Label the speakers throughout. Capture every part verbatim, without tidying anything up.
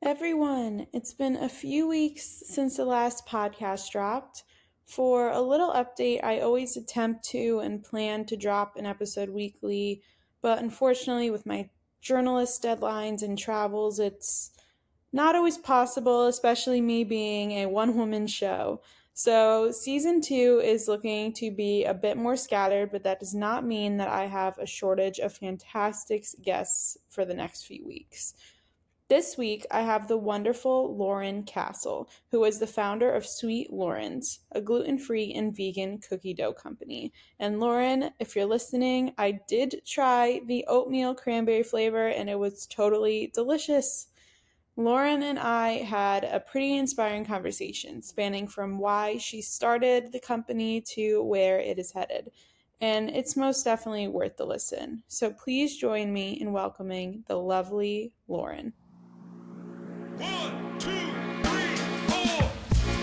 Speaker 1: everyone. It's been a few weeks since the last podcast dropped. For a little update, I always attempt to and plan to drop an episode weekly, but unfortunately, with my journalist deadlines and travels, it's not always possible, especially me being a one-woman show. So season two is looking to be a bit more scattered, but that does not mean that I have a shortage of fantastic guests for the next few weeks. This week, I have the wonderful Lauren Castle, who is the founder of Sweet Lauren's, a gluten-free and vegan cookie dough company. And Lauren, if you're listening, I did try the oatmeal cranberry flavor, and it was totally delicious. Lauren and I had a pretty inspiring conversation, spanning from why she started the company to where it is headed. And it's most definitely worth the listen. So please join me in welcoming the lovely Lauren.
Speaker 2: One, two, three, four.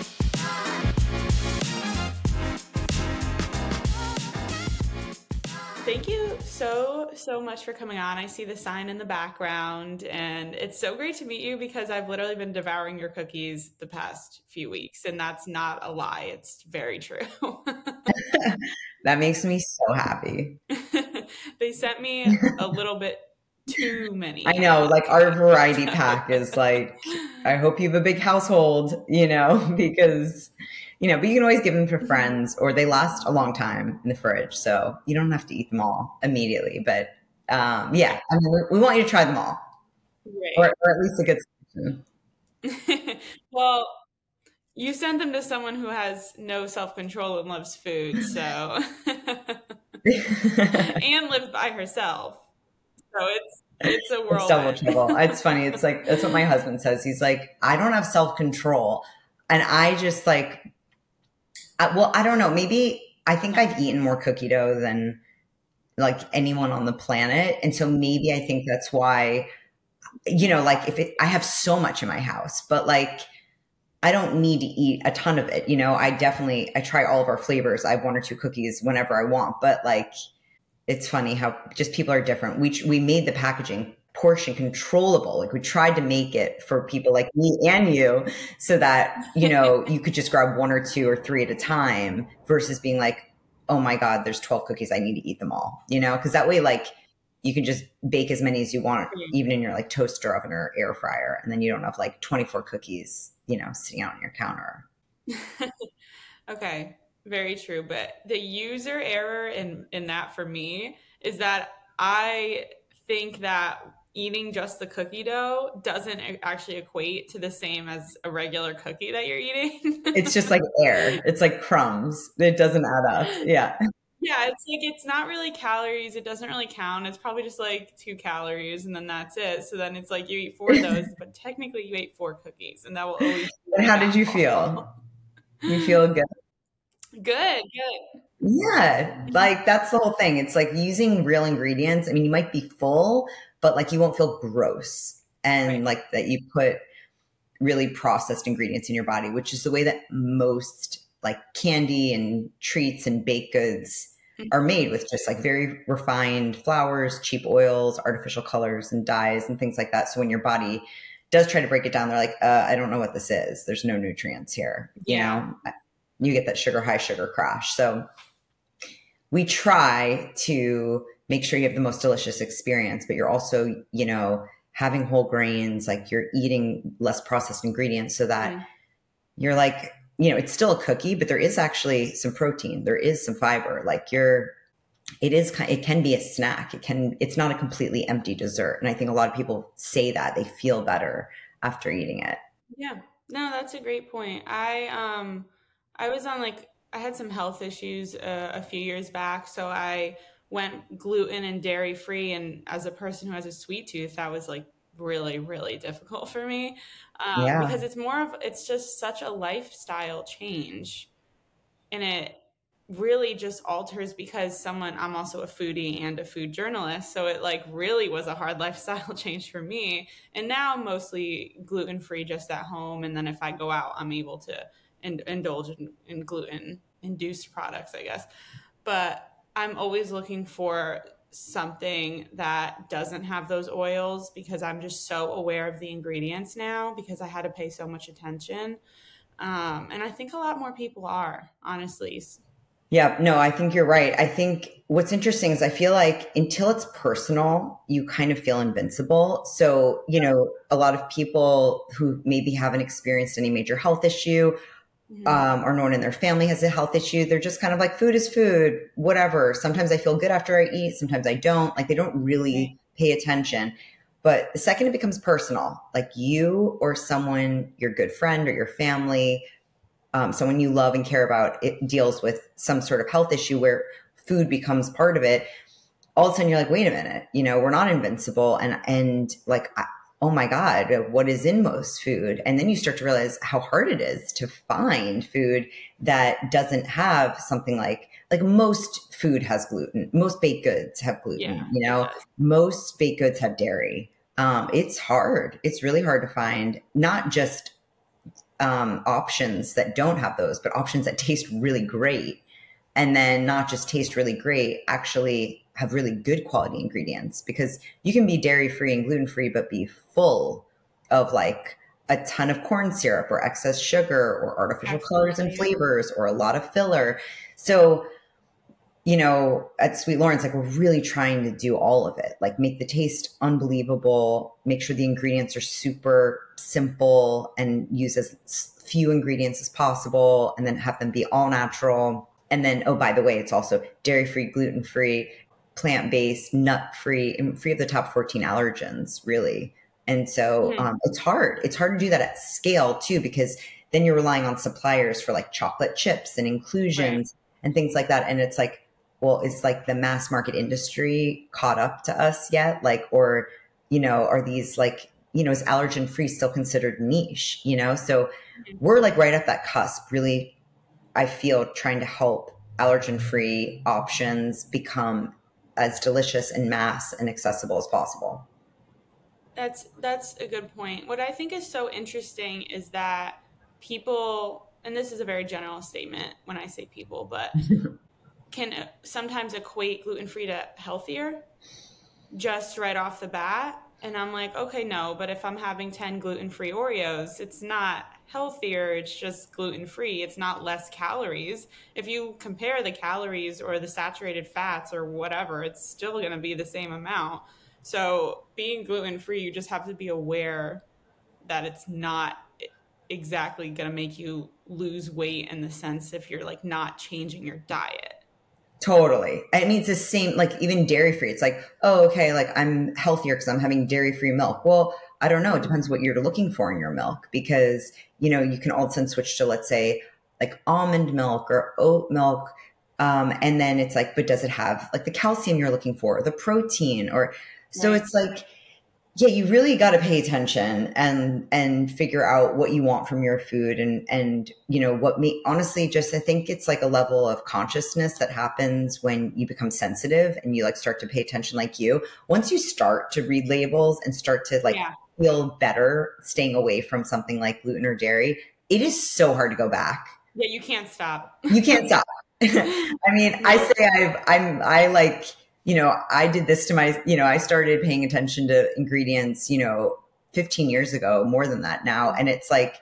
Speaker 1: Thank you so, so much for coming on. I see the sign in the background, and it's so great to meet you because I've literally been devouring your cookies the past few weeks, and that's not a lie. It's very true.
Speaker 3: That makes me so happy.
Speaker 1: They sent me a little bit too many.
Speaker 3: I know, like our variety pack is like, I hope you have a big household, you know, because, you know, but you can always give them to friends or they last a long time in the fridge. So you don't have to eat them all immediately. But um, yeah, I mean, we, we want you to try them all.
Speaker 1: Right.
Speaker 3: Or, or at least a good selection.
Speaker 1: Well, you sent them to someone who has no self-control and loves food, so and lives by herself. So it's it's a whirlwind.
Speaker 3: It's double trouble. It's funny. It's like that's what my husband says. He's like, I don't have self-control, and I just like, I, well, I don't know. Maybe I think I've eaten more cookie dough than like anyone on the planet, and so maybe I think that's why. You know, like if it, I have so much in my house, but like. I don't need to eat a ton of it. You know, I definitely, I try all of our flavors. I have one or two cookies whenever I want, but like, it's funny how just people are different. We, we made the packaging portion controllable. Like we tried to make it for people like me and you so that, you know, you could just grab one or two or three at a time versus being like, oh my God, there's twelve cookies. I need to eat them all, you know? Cause that way, like you can just bake as many as you want, even in your like toaster oven or air fryer. And then you don't have like twenty-four cookies, you know, sitting out on your counter.
Speaker 1: Okay, very true. But the user error in, in that for me is that I think that eating just the cookie dough doesn't actually equate to the same as a regular cookie that you're eating.
Speaker 3: It's just like air. It's like crumbs. It doesn't add up. Yeah.
Speaker 1: Yeah, it's like it's not really calories. It doesn't really count. It's probably just like two calories and then that's it. So then it's like you eat four of those, but technically you ate four cookies and that will always be
Speaker 3: And how did you feel? You feel good?
Speaker 1: Good, good.
Speaker 3: Yeah. Like that's the whole thing. It's like using real ingredients. I mean, you might be full, but like you won't feel gross. And
Speaker 1: Right.
Speaker 3: like that you put really processed ingredients in your body, which is the way that most like candy and treats and baked goods are made, with just like very refined flours, cheap oils, artificial colors and dyes and things like that. So when your body does try to break it down, they're like, uh, I don't know what this is. There's no nutrients here. You
Speaker 1: Yeah.
Speaker 3: know, you get that sugar high, sugar crash. So we try to make sure you have the most delicious experience, but you're also, you know, having whole grains, like you're eating less processed ingredients so that mm. you're like, you know, it's still a cookie, but there is actually some protein. There is some fiber. Like you're, it is, it can be a snack. It can, it's not a completely empty dessert. And I think a lot of people say that they feel better after eating it.
Speaker 1: Yeah, no, that's a great point. I, um, I was on like, I had some health issues uh, a few years back. So I went gluten and dairy free. And as a person who has a sweet tooth, that was like really, really difficult for me. Um, yeah. Because it's more of, it's just such a lifestyle change, and it really just alters because someone, I'm also a foodie and a food journalist. So it like really was a hard lifestyle change for me. And now I'm mostly gluten-free just at home. And then if I go out, I'm able to in, indulge in, in gluten induced products, I guess. But I'm always looking for something that doesn't have those oils because I'm just so aware of the ingredients now because I had to pay so much attention. Um, and I think a lot more people are, honestly.
Speaker 3: Yeah, no, I think you're right. I think what's interesting is I feel like until it's personal, you kind of feel invincible. So, you know, a lot of people who maybe haven't experienced any major health issue,
Speaker 1: Mm-hmm.
Speaker 3: um, or no one in their family has a health issue, they're just kind of like, food is food, whatever. Sometimes I feel good after I eat. Sometimes I don't. Like they don't really pay attention. But the second it becomes personal, like you or someone, your good friend or your family, um, someone you love and care about, it deals with some sort of health issue where food becomes part of it. All of a sudden you're like, wait a minute, you know, we're not invincible. And, and like, I, oh my God, what is in most food? And then you start to realize how hard it is to find food that doesn't have something like, like most food has gluten. Most baked goods have gluten,
Speaker 1: Yeah,
Speaker 3: you know, most baked goods have dairy. Um, it's hard. It's really hard to find not just um, options that don't have those, but options that taste really great. And then not just taste really great, actually have really good quality ingredients, because you can be dairy free and gluten free, but be full of like a ton of corn syrup or excess sugar or artificial
Speaker 1: absolutely.
Speaker 3: colors and flavors or a lot of filler. So, you know, at Sweet Lawrence, like we're really trying to do all of it, like make the taste unbelievable, make sure the ingredients are super simple and use as few ingredients as possible, and then have them be all natural. And then, oh, by the way, it's also dairy-free, gluten-free, plant-based, nut-free, and free of the top fourteen allergens, really. And so
Speaker 1: Mm-hmm.
Speaker 3: um, it's hard. It's hard to do that at scale, too, because then you're relying on suppliers for like chocolate chips and inclusions right. and things like that. And it's like, well, is like the mass market industry caught up to us yet? Like, or, you know, are these like, you know, is allergen-free still considered niche, you know? So mm-hmm. we're like right at that cusp, really. I feel trying to help allergen-free options become as delicious and mass and accessible as possible.
Speaker 1: That's that's a good point. What I think is so interesting is that people, and this is a very general statement when I say people, but can sometimes equate gluten-free to healthier just right off the bat. And I'm like, okay, no, but if I'm having ten gluten-free Oreos, it's not healthier, it's just gluten-free. It's not less calories. If you compare the calories or the saturated fats or whatever, it's still going to be the same amount. So being gluten-free, you just have to be aware that it's not exactly going to make you lose weight in the sense if you're like not changing your diet.
Speaker 3: Totally. I mean, it's the same, like even dairy free. It's like, oh, okay, like I'm healthier because I'm having dairy free milk. Well, I don't know. It depends what you're looking for in your milk, because, you know, you can all of a sudden switch to, let's say, like almond milk or oat milk. Um, and then it's like, but does it have like the calcium you're looking for, or the protein? Or so right. It's like, yeah, you really got to pay attention and and figure out what you want from your food, and and you know what me honestly just I think it's like a level of consciousness that happens when you become sensitive and you like start to pay attention. Like you, once you start to read labels and start to like yeah. feel better staying away from something like gluten or dairy, it is so hard to go back.
Speaker 1: Yeah, you can't stop.
Speaker 3: You can't stop. I mean, no. I say I've I'm I like. You know, I did this to my, you know, I started paying attention to ingredients, you know, fifteen years ago, more than that now. And it's like,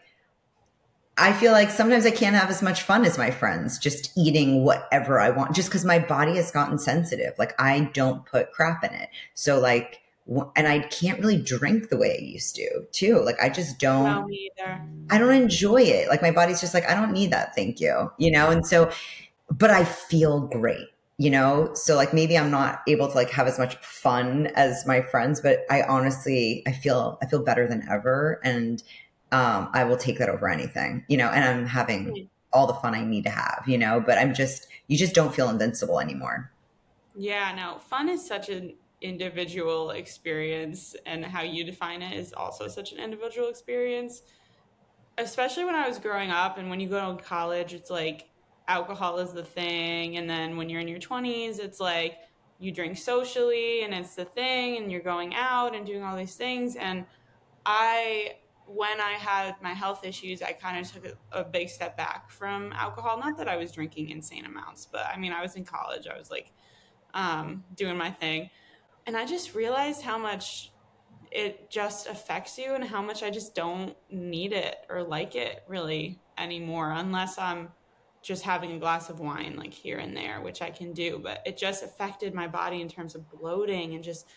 Speaker 3: I feel like sometimes I can't have as much fun as my friends just eating whatever I want, just because my body has gotten sensitive. Like I don't put crap in it. So like, and I can't really drink the way I used to too. Like I just don't,
Speaker 1: no, me either.
Speaker 3: I don't enjoy it. Like my body's just like, I don't need that. Thank you. You know? And so, but I feel great. You know, so like maybe I'm not able to like have as much fun as my friends, but I honestly, I feel, I feel better than ever. And um, I will take that over anything, you know, and I'm having all the fun I need to have, you know, but I'm just, you just don't feel invincible anymore.
Speaker 1: Yeah, no, fun is such an individual experience, and how you define it is also such an individual experience, especially when I was growing up. And when you go to college, it's like, alcohol is the thing, and then when you're in your twenties, it's like you drink socially and it's the thing, and you're going out and doing all these things. And I, when I had my health issues, I kind of took a, a big step back from alcohol. Not that I was drinking insane amounts, but I mean, I was in college. I was like um, doing my thing. And I just realized how much it just affects you and how much I just don't need it or like it really anymore, unless I'm just having a glass of wine like here and there, which I can do. But it just affected my body in terms of bloating and just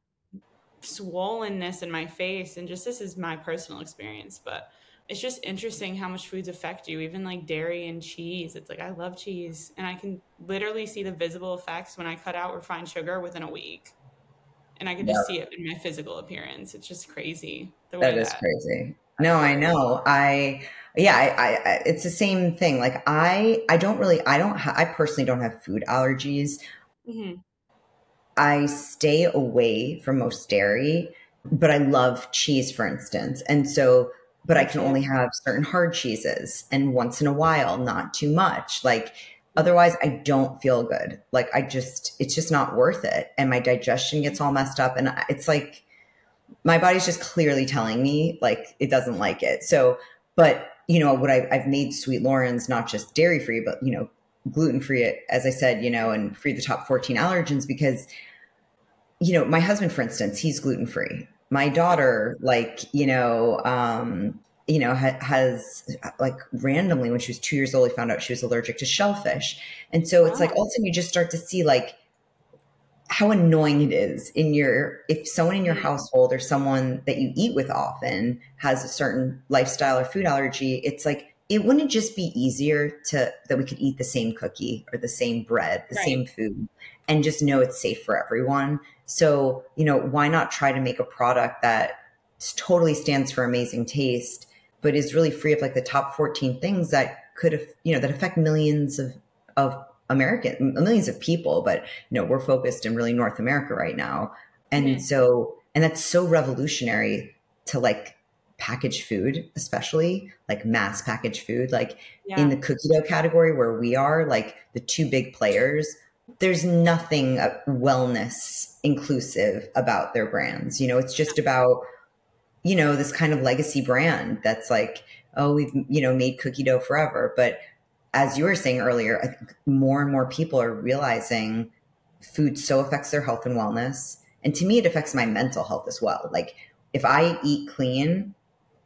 Speaker 1: swollenness in my face. And just, this is my personal experience, but it's just interesting how much foods affect you, even like dairy and cheese. It's like, I love cheese and I can literally see the visible effects when I cut out refined sugar within a week. And I can just
Speaker 3: Yeah.
Speaker 1: see it in my physical appearance. It's just crazy. The
Speaker 3: That
Speaker 1: way
Speaker 3: is
Speaker 1: that
Speaker 3: crazy. No, I know. I, yeah, I, I, I- it's the same thing. Like I, I don't really, I don't, ha- I personally don't have food allergies.
Speaker 1: Mhm.
Speaker 3: I stay away from most dairy, but I love cheese, for instance. And so, but I
Speaker 1: Me
Speaker 3: can
Speaker 1: too.
Speaker 3: only have certain hard cheeses and once in a while, not too much. Like, otherwise, I don't feel good. Like, I just, it's just not worth it. And my digestion gets all messed up. And I- it's like, my body's just clearly telling me, like, it doesn't like it. So, but, you know, what I, I've made Sweet Loren's not just dairy free, but, you know, gluten free, as I said, you know, and free the top fourteen allergens because, you know, my husband, for instance, he's gluten free. My daughter, like, you know, um, you know, ha- has like randomly when she was two years old, we found out she was allergic to shellfish. And so it's like,
Speaker 1: Wow.
Speaker 3: all of a sudden you just start to see like how annoying it is in your, if someone in your
Speaker 1: Mhm.
Speaker 3: household or someone that you eat with often has a certain lifestyle or food allergy, it's like, it wouldn't just be easier to, that we could eat the same cookie or the same bread, the
Speaker 1: Right.
Speaker 3: same food, and just know it's safe for everyone. So, you know, why not try to make a product that totally stands for amazing taste, but is really free of like the top fourteen things that could have, you know, that affect millions of, of American, millions of people, but you know, we're focused in really North America right now. And
Speaker 1: Mhm.
Speaker 3: so, and that's so revolutionary to like packaged food, especially like mass packaged food, like in the
Speaker 1: Yeah.
Speaker 3: cookie dough category where we are, like the two big players, there's nothing uh, wellness inclusive about their brands. You know, it's just about, you know, this kind of legacy brand that's like, oh, we've, you know, made cookie dough forever. But as you were saying earlier, I think more and more people are realizing food so affects their health and wellness. And to me, it affects my mental health as well. Like if I eat clean,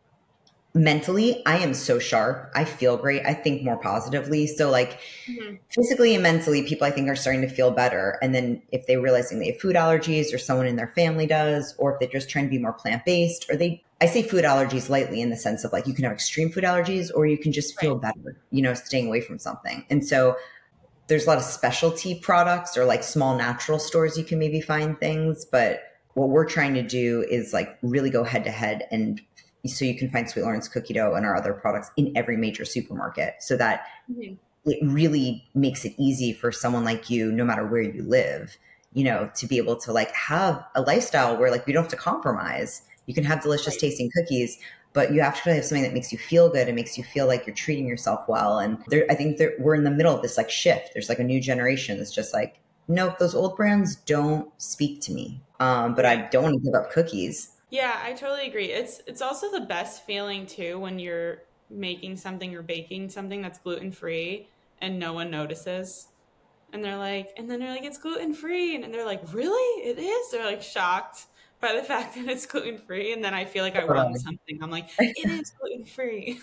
Speaker 3: mentally, I am so sharp. I feel great. I think more positively. So like
Speaker 1: Mhm.
Speaker 3: physically and mentally, people I think are starting to feel better. And then if they're realizing they have food allergies or someone in their family does, or if they're just trying to be more plant-based, or they, I say food allergies lightly in the sense of like, you can have extreme food allergies or you can just feel
Speaker 1: Right.
Speaker 3: better, you know, staying away from something. And so there's a lot of specialty products or like small natural stores you can maybe find things. But what we're trying to do is like really go head to head, and so you can find Sweet Loren's cookie dough and our other products in every major supermarket, so that
Speaker 1: Mhm.
Speaker 3: it really makes it easy for someone like you, no matter where you live, you know, to be able to like have a lifestyle where like you don't have to compromise. You can have delicious
Speaker 1: Right.
Speaker 3: tasting cookies, but you have to have something that makes you feel good and makes you feel like you're treating yourself well. And there, I think there, we're in the middle of this like shift. There's like a new generation that's just like, nope, those old brands don't speak to me. Um, but
Speaker 1: Right.
Speaker 3: I don't want to give up cookies.
Speaker 1: Yeah, I totally agree. It's it's also the best feeling too when you're making something or baking something that's gluten free and no one notices. And they're like, and then they're like, it's gluten free. And they're like, really? It is? They're like shocked by the fact that it's gluten free. And then I feel like I won something. I'm like, it is gluten free.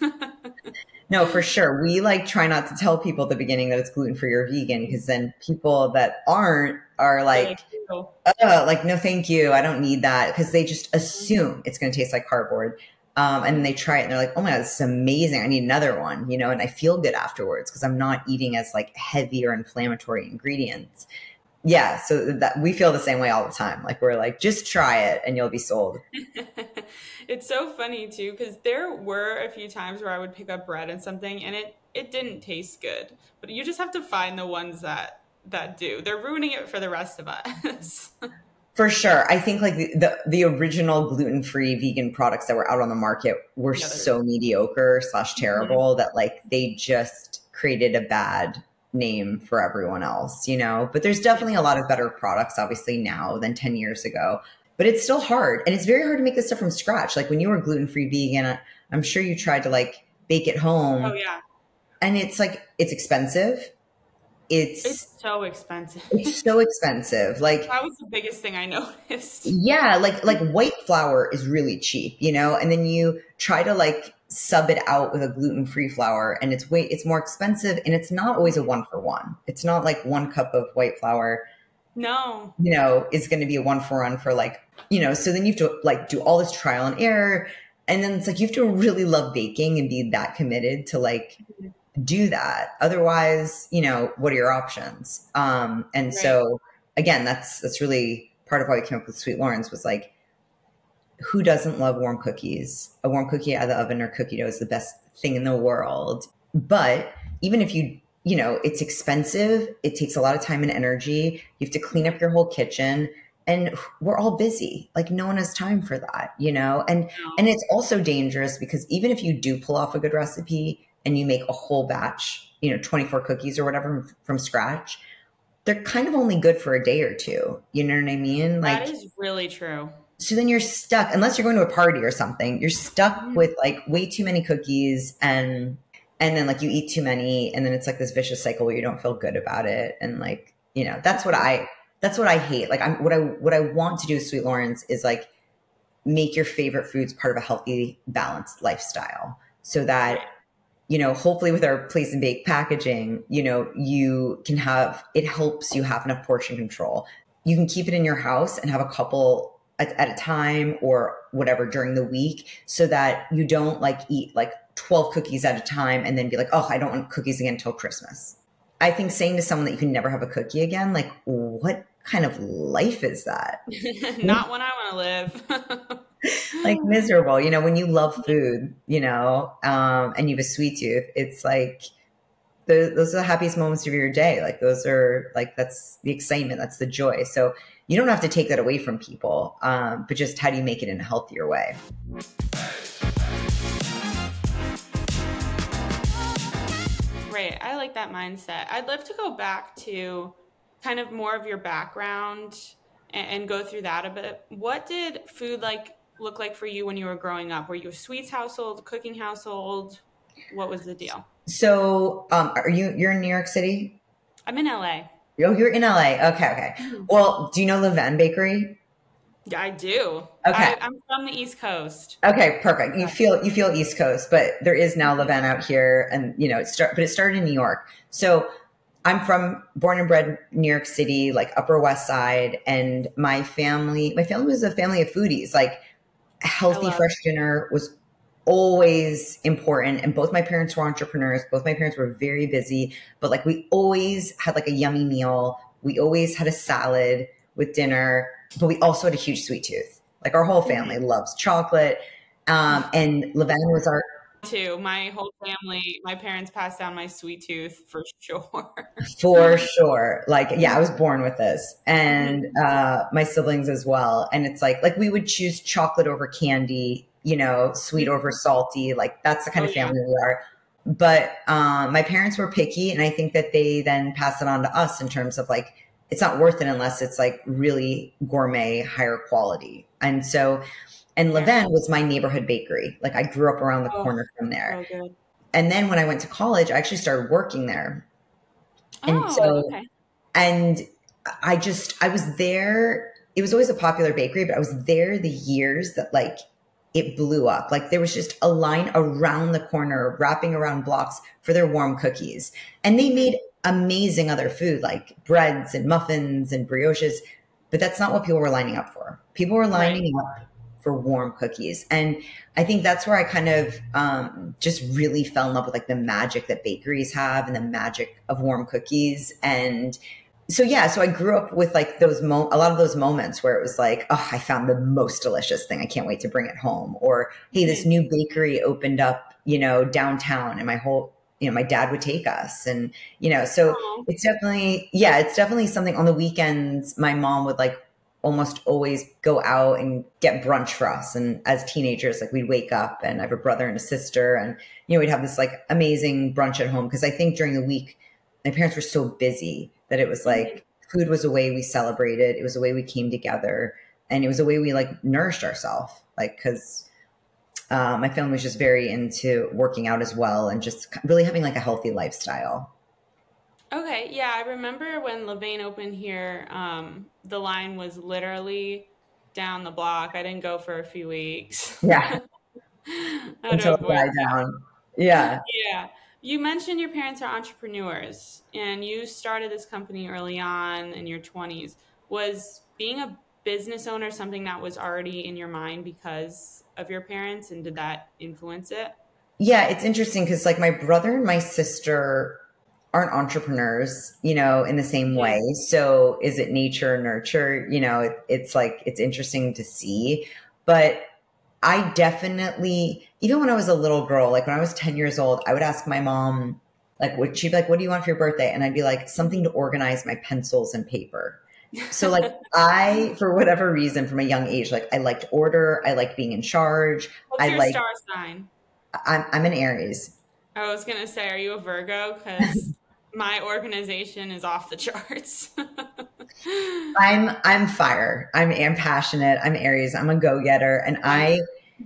Speaker 3: No, for sure. We like try not to tell people at the beginning that it's gluten free or vegan, because then people that aren't are
Speaker 1: They're
Speaker 3: like,
Speaker 1: like, ew.
Speaker 3: oh, like, no, thank you. I don't need that. Because they just assume it's going to taste like cardboard. Um, and then they try it and they're like, oh my God, this is amazing. I need another one, you know, and I feel good afterwards because I'm not eating as like heavy or inflammatory ingredients. Yeah. So that we feel the same way all the time. Like we're like, just try it and you'll be sold.
Speaker 1: It's so funny too, because there were a few times where I would pick up bread and something and it it didn't taste good. But you just have to find the ones that that do. They're ruining it for the rest of us.
Speaker 3: For sure. I think like the, the, the original gluten-free vegan products that were out on the market were
Speaker 1: Yeah, they're
Speaker 3: so mediocre slash
Speaker 1: Mhm.
Speaker 3: terrible that like they just created a bad name for everyone else, you know? But there's
Speaker 1: Yeah.
Speaker 3: definitely a lot of better products obviously now than ten years ago. But it's still hard. And it's very hard to make this stuff from scratch. Like when you were gluten-free vegan, I- I'm sure you tried to like bake at
Speaker 1: Oh
Speaker 3: home,
Speaker 1: yeah.
Speaker 3: and it's like it's expensive. it's,
Speaker 1: It's so expensive.
Speaker 3: it's so expensive. Like,
Speaker 1: That was the biggest thing I noticed.
Speaker 3: yeah, like, like white flour is really cheap, you know, and then you try to like sub it out with a gluten-free flour and it's way, it's more expensive and it's not always a one for one. It's not like one cup of white flour,
Speaker 1: No.
Speaker 3: you know, is going to be a one for one for like, you know, so then you have to like do all this trial and error. And then it's like, you have to really love baking and be that committed to like do that. Otherwise, you know, what are your options? Um, and
Speaker 1: Right.
Speaker 3: so again, that's, that's really part of why we came up with Sweet Lawrence was like, who doesn't love warm cookies? A warm cookie out of the oven or cookie dough is the best thing in the world. But even if you, you know, it's expensive, it takes a lot of time and energy. You have to clean up your whole kitchen and we're all busy. Like no one has time for that, you know? And,
Speaker 1: No.
Speaker 3: and it's also dangerous because even if you do pull off a good recipe and you make a whole batch, you know, twenty-four cookies or whatever from, from scratch, they're kind of only good for a day or two. You know what I mean? Like,
Speaker 1: that is really true.
Speaker 3: so then you're stuck, unless you're going to a party or something, you're stuck with like way too many cookies and, and then like you eat too many and then it's like this vicious cycle where you don't feel good about it. And like, you know, that's what I, that's what I hate. Like I'm, what I, what I want to do with Sweet Lawrence is like make your favorite foods part of a healthy, balanced lifestyle so that, you know, hopefully with our place and bake packaging, you know, you can have, it helps you have enough portion control. You can keep it in your house and have a couple at, at a time or whatever during the week so that you don't like eat like twelve cookies at a time and then be like, oh, I don't want cookies again until Christmas. I think saying to someone that you can never have a cookie again, like what kind of life is that?
Speaker 1: Not when I want to live.
Speaker 3: Like miserable, you know, when you love food, you know, um, and you have a sweet tooth, it's like, the, those are the happiest moments of your day. Like those are like, that's the excitement. That's the joy. So you don't have to take that away from people. Um, but just how do you make it in a healthier way?
Speaker 1: Great. I like that mindset. I'd love to go back to kind of more of your background and, and go through that a bit. What did food like look like for you when you were growing up? Were you a sweets household, cooking household? What was the deal?
Speaker 3: So, um, are you, you're in New York City?
Speaker 1: I'm in L A.
Speaker 3: Oh, you're in L A. Okay. Okay. Well, do you know Levain Bakery?
Speaker 1: Yeah, I do.
Speaker 3: Okay.
Speaker 1: I, I'm from the East Coast.
Speaker 3: Okay, perfect. You feel, you feel East Coast, but there is now Levain out here and, you know, it start, but it started in New York. So I'm from born and bred New York City, like Upper West Side. And my family, my family was a family of foodies. Like healthy, fresh dinner was always important. And both my parents were entrepreneurs. Both my parents were very busy, but like we always had like a yummy meal. We always had a salad with dinner, but we also had a huge sweet tooth. Like our whole family loves chocolate. Um, and Levain was our,
Speaker 1: too. My whole family, my parents passed down my sweet tooth for sure.
Speaker 3: For sure. Like, yeah, I was born with this and, uh, my siblings as well. And it's like, like we would choose chocolate over candy, you know, sweet over salty. Like that's the kind
Speaker 1: Oh,
Speaker 3: of
Speaker 1: yeah.
Speaker 3: family we are. But, um, my parents were picky and I think that they then passed it on to us in terms of like, it's not worth it unless it's like really gourmet, higher quality. And so, and Levain was my neighborhood bakery. Like I grew up around the
Speaker 1: Oh,
Speaker 3: corner from there.
Speaker 1: So good.
Speaker 3: And then when I went to college, I actually started working there. And
Speaker 1: Oh,
Speaker 3: so,
Speaker 1: okay.
Speaker 3: and I just, I was there. It was always a popular bakery, but I was there the years that like it blew up. Like there was just a line around the corner, wrapping around blocks for their warm cookies. And they made amazing other food like breads and muffins and brioches, but that's not what people were lining up for. People were lining
Speaker 1: Right.
Speaker 3: up for warm cookies. And I think that's where I kind of um, just really fell in love with like the magic that bakeries have and the magic of warm cookies. And so, yeah, so I grew up with like those, mo- a lot of those moments where it was like, oh, I found the most delicious thing. I can't wait to bring it home. Or, hey, this new bakery opened up, you know, downtown and my whole, you know, my dad would take us and, you know, so
Speaker 1: Aw.
Speaker 3: it's definitely, yeah, it's definitely something on the weekends. My mom would like almost always go out and get brunch for us. And as teenagers, like we'd wake up and I have a brother and a sister and, you know, we'd have this like amazing brunch at home. Cause I think during the week, my parents were so busy that it was like food was a way we celebrated. It was a way we came together and it was a way we like nourished ourselves. Like, cause uh, my family was just very into working out as well and just really having like a healthy lifestyle.
Speaker 4: Okay, yeah, I remember when Levain opened here, um, the line was literally down the block. I didn't go for a few weeks.
Speaker 3: Yeah,
Speaker 4: I had to
Speaker 3: until it
Speaker 4: avoid
Speaker 3: died down. Yeah.
Speaker 4: Yeah. You mentioned your parents are entrepreneurs and you started this company early on in your twenties. Was being a business owner something that was already in your mind because of your parents, and did that influence it?
Speaker 3: Yeah, it's interesting because like my brother and my sister aren't entrepreneurs, you know, in the same way.
Speaker 4: Mhm.
Speaker 3: So is it nature, nurture? You know, it, it's like, it's interesting to see. But I definitely, even when I was a little girl, like when I was ten years old, I would ask my mom, like, what she'd be like, what do you want for your birthday? And I'd be like, something to organize my pencils and paper. So like I, for whatever reason, from a young age, like I liked order. I liked being in charge.
Speaker 4: What's
Speaker 3: I
Speaker 4: your
Speaker 3: like,
Speaker 4: star sign?
Speaker 3: I'm, I'm an Aries.
Speaker 4: I was going to say, are you a Virgo? Because my organization is off the charts.
Speaker 3: I'm I'm fire. I'm am passionate. I'm Aries. I'm a go getter, and I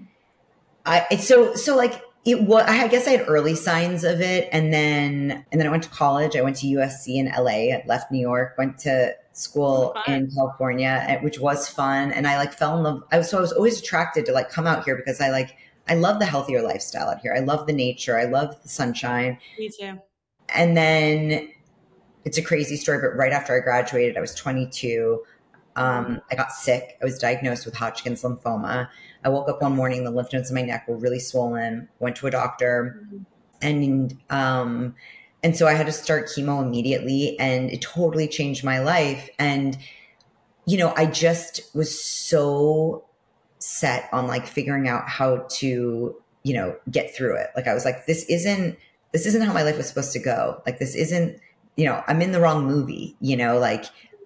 Speaker 3: I it's so so like it was. I guess I had early signs of it, and then and then I went to college. I went to U S C in L A. I left New York. Went to school
Speaker 4: Fun.
Speaker 3: in California, and- which was fun. And I like fell in love. I was so I was always attracted to like come out here because I like I love the healthier lifestyle out here. I love the nature. I love the sunshine.
Speaker 4: Me too.
Speaker 3: And then it's a crazy story, but right after I graduated, I was twenty-two. Um, I got sick. I was diagnosed with Hodgkin's lymphoma. I woke up one morning, the lymph nodes in my neck were really swollen. Went to a doctor,
Speaker 4: Mhm.
Speaker 3: and um, and so I had to start chemo immediately, and it totally changed my life. And you know, I just was so set on like figuring out how to, you know, get through it. Like I was like, this isn't this isn't how my life was supposed to go. Like this isn't, you know, I'm in the wrong movie. You know, like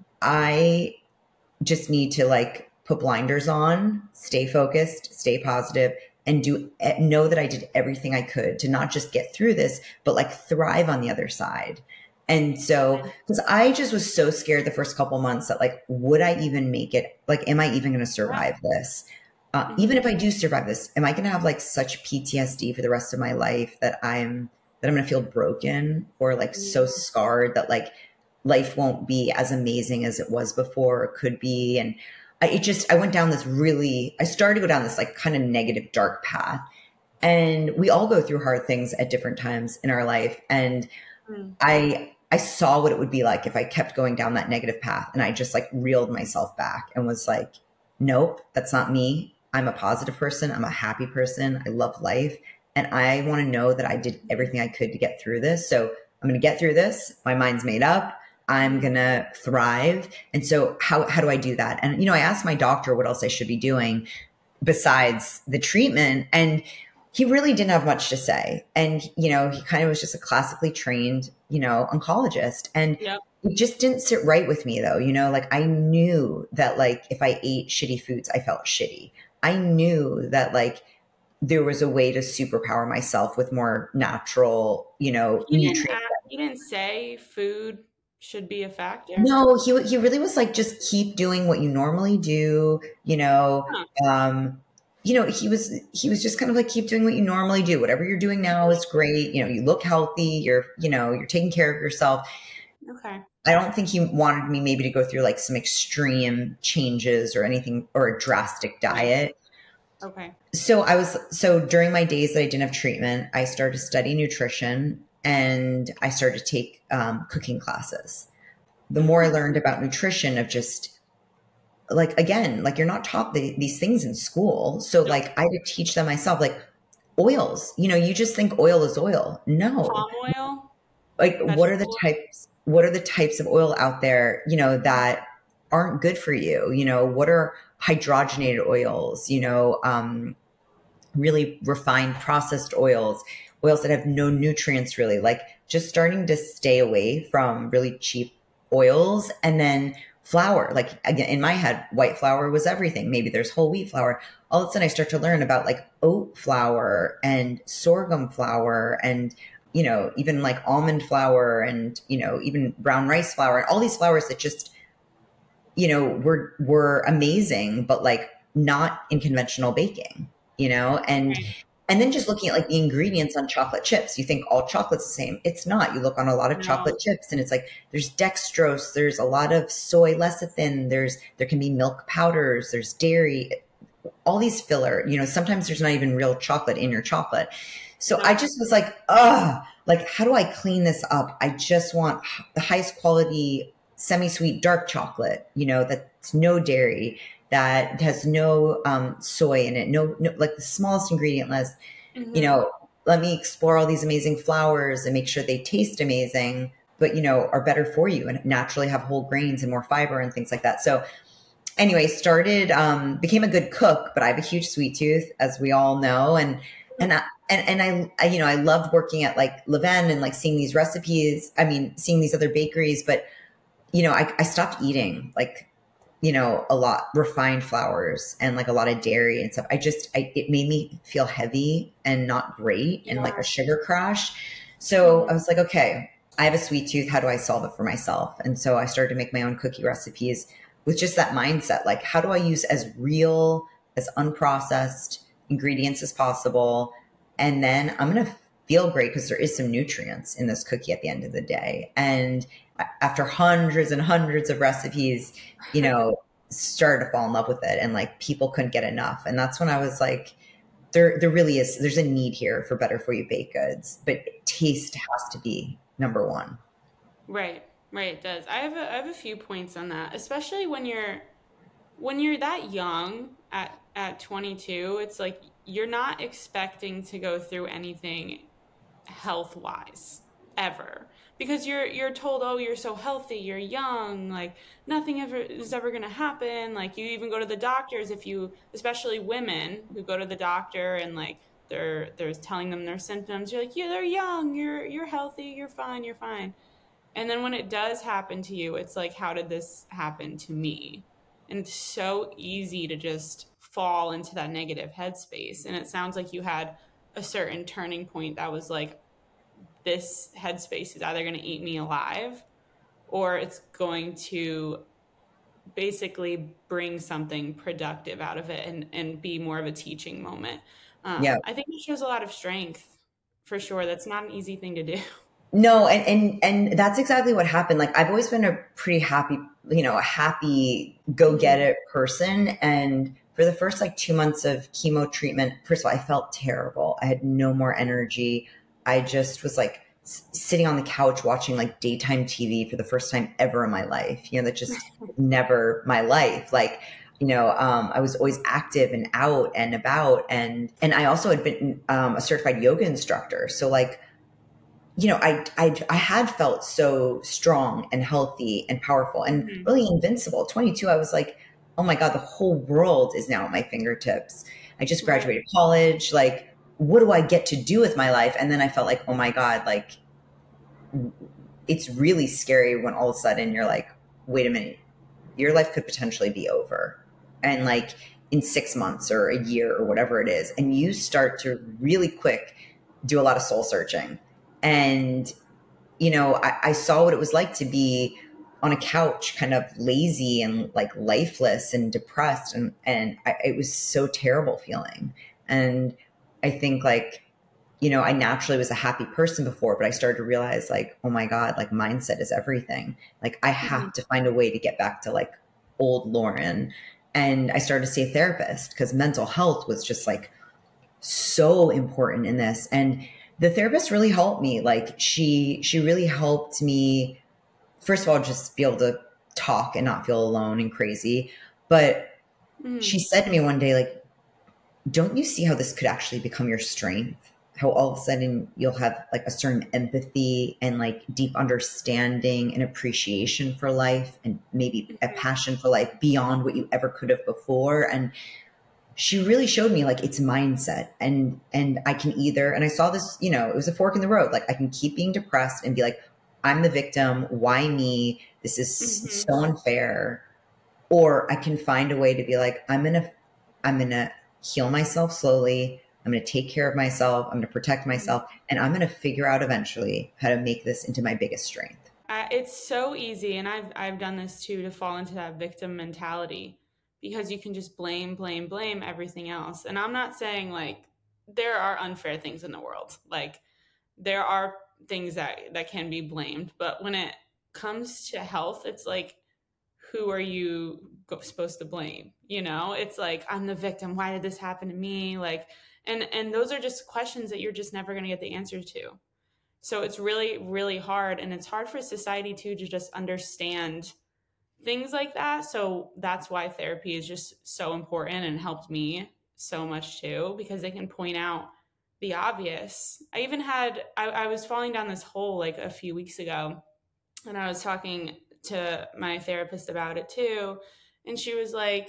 Speaker 3: I just need to like put blinders on, stay focused, stay positive, and do know that I did everything I could to not just get through this, but like thrive on the other side. And so, because I just was so scared the first couple months that like, would I even make it? Like, am I even going to survive this? Uh, even if I do survive this, am I going to have like such P T S D for the rest of my life that I'm that I'm going to feel broken or like so scarred that like life won't be as amazing as it was before or could be? And I, it just, I went down this really, I started to go down this like kind of negative, dark path. And we all go through hard things at different times in our life. And
Speaker 4: Mm.
Speaker 3: I, I saw what it would be like if I kept going down that negative path, and I just like reeled myself back and was like, nope, that's not me. I'm a positive person. I'm a happy person. I love life. And I want to know that I did everything I could to get through this. So I'm going to get through this. My mind's made up. I'm going to thrive. And so how, how do I do that? And, you know, I asked my doctor what else I should be doing besides the treatment. And he really didn't have much to say. And, you know, he kind of was just a classically trained, you know, oncologist. And
Speaker 4: Yep.
Speaker 3: it just didn't sit right with me though. You know, like I knew that like if I ate shitty foods, I felt shitty. I knew that like there was a way to superpower myself with more natural, you know,
Speaker 4: He didn't,
Speaker 3: nutrients.
Speaker 4: ask, he didn't say food should be a factor.
Speaker 3: No, he he really was like, just keep doing what you normally do, you know.
Speaker 4: Huh.
Speaker 3: Um, you know, he was he was just kind of like, keep doing what you normally do. Whatever you're doing now is great. You know, you look healthy. You're you know you're taking care of yourself.
Speaker 4: Okay.
Speaker 3: I don't think he wanted me maybe to go through like some extreme changes or anything or a drastic diet.
Speaker 4: Okay.
Speaker 3: So I was so during my days that I didn't have treatment, I started to study nutrition, and I started to take um, cooking classes. The more I learned about nutrition, of just like, again, like you're not taught the, these things in school. So like I had to teach them myself, like oils, you know, you just think oil is oil. No.
Speaker 4: Palm oil.
Speaker 3: Like what are the
Speaker 4: Vegetable oil?
Speaker 3: types, what are the types of oil out there, you know, that aren't good for you? You know, what are hydrogenated oils, you know, um, really refined processed oils, oils that have no nutrients really, like just starting to stay away from really cheap oils. And then flour, like again, in my head, white flour was everything. Maybe there's whole wheat flour. All of a sudden I start to learn about like oat flour and sorghum flour and, you know, even like almond flour and, you know, even brown rice flour and all these flours that just, you know, were, were amazing, but like not in conventional baking, you know, and,
Speaker 4: Right.
Speaker 3: And then just looking at like the ingredients on chocolate chips, you think all chocolate's the same. It's not. You look on a lot of
Speaker 4: No.
Speaker 3: chocolate chips and it's like there's dextrose, there's a lot of soy lecithin, there's there can be milk powders, there's dairy, all these filler. You know, sometimes there's not even real chocolate in your chocolate. So
Speaker 4: No.
Speaker 3: I just was like, ugh, like how do I clean this up? I just want the highest quality semi-sweet dark chocolate, you know, that's no dairy, that has no um, soy in it, no, no, like the smallest ingredient list.
Speaker 4: Mhm.
Speaker 3: You know, let me explore all these amazing flours and make sure they taste amazing, but, you know, are better for you and naturally have whole grains and more fiber and things like that. So anyway, started, um, became a good cook, but I have a huge sweet tooth, as we all know. And, and I, and, and I, I, you know, I loved working at like Levain and like seeing these recipes. I mean, seeing these other bakeries, but, you know, I, I stopped eating like, you know, a lot refined flours and like a lot of dairy and stuff. I just, I, it made me feel heavy and not great and like a sugar crash. So I was like, okay, I have a sweet tooth. How do I solve it for myself? And so I started to make my own cookie recipes with just that mindset. Like, how do I use as real, as unprocessed ingredients as possible? And then I'm going to feel great because there is some nutrients in this cookie at the end of the day. And after hundreds and hundreds of recipes, you know, started to fall in love with it and like people couldn't get enough. And that's when I was like, there, there really is, there's a need here for better for you baked goods, but taste has to be number one.
Speaker 4: Right, right. It does. I have a, I have a few points on that, especially when you're, when you're that young at, at twenty-two, it's like, you're not expecting to go through anything health wise ever. Because you're you're told, oh, you're so healthy, you're young, like nothing ever is ever going to happen. Like you even go to the doctors if you, especially women who go to the doctor and like they're they're telling them their symptoms. You're like, yeah, they're young, you're you're healthy, you're fine, you're fine. And then when it does happen to you, it's like, how did this happen to me? And it's so easy to just fall into that negative headspace. And it sounds like you had a certain turning point that was like, this headspace is either going to eat me alive or it's going to basically bring something productive out of it and, and be more of a teaching moment. Um,
Speaker 3: Yeah.
Speaker 4: I think it shows a lot of strength for sure. That's not an easy thing to do.
Speaker 3: No, and, and and that's exactly what happened. Like I've always been a pretty happy, you know, a happy go get it person. And for the first like two months of chemo treatment, first of all, I felt terrible. I had no more energy. I just was like s- sitting on the couch watching like daytime T V for the first time ever in my life. You know, that just never my life. Like, you know, um, I was always active and out and about. And, and I also had been um, a certified yoga instructor. So like, you know, I, I, I had felt so strong and healthy and powerful and
Speaker 4: Mhm.
Speaker 3: really invincible. twenty-two, I was like, oh my God, the whole world is now at my fingertips. I just graduated college. Like, what do I get to do with my life? And then I felt like, oh my God, like it's really scary when all of a sudden you're like, wait a minute, your life could potentially be over. And like in six months or a year or whatever it is. And you start to really quick do a lot of soul searching. And, you know, I, I saw what it was like to be on a couch, kind of lazy and like lifeless and depressed. And, and I, it was so terrible feeling. And I think like, you know, I naturally was a happy person before, but I started to realize like, oh my God, like mindset is everything. Like I have mm-hmm. to find a way to get back to like old Lauren. And I started to see a therapist because mental health was just like so important in this. And the therapist really helped me. Like she, she really helped me, first of all, just be able to talk and not feel alone and crazy. But mm. she said to me one day, like, don't you see how this could actually become your strength? How all of a sudden you'll have like a certain empathy and like deep understanding and appreciation for life and maybe a passion for life beyond what you ever could have before. And she really showed me like it's mindset and, and I can either, and I saw this, you know, it was a fork in the road. Like I can keep being depressed and be like, I'm the victim. Why me? This is mm-hmm. so unfair. Or I can find a way to be like, I'm going to, I'm going to heal myself slowly. I'm going to take care of myself. I'm going to protect myself. And I'm going to figure out eventually how to make this into my biggest strength.
Speaker 4: Uh, it's so easy. And I've, I've done this too, to fall into that victim mentality because you can just blame, blame, blame everything else. And I'm not saying like there are unfair things in the world. Like there are things that, that can be blamed, but when it comes to health, it's like, who are you go- supposed to blame? You know, it's like, I'm the victim. Why did this happen to me? Like, and, and those are just questions that you're just never going to get the answer to. So it's really, really hard. And it's hard for society too, to just understand things like that. So that's why therapy is just so important and helped me so much too, because they can point out the obvious. I even had, I, I was falling down this hole like a few weeks ago, and I was talking to my therapist about it too. And she was like,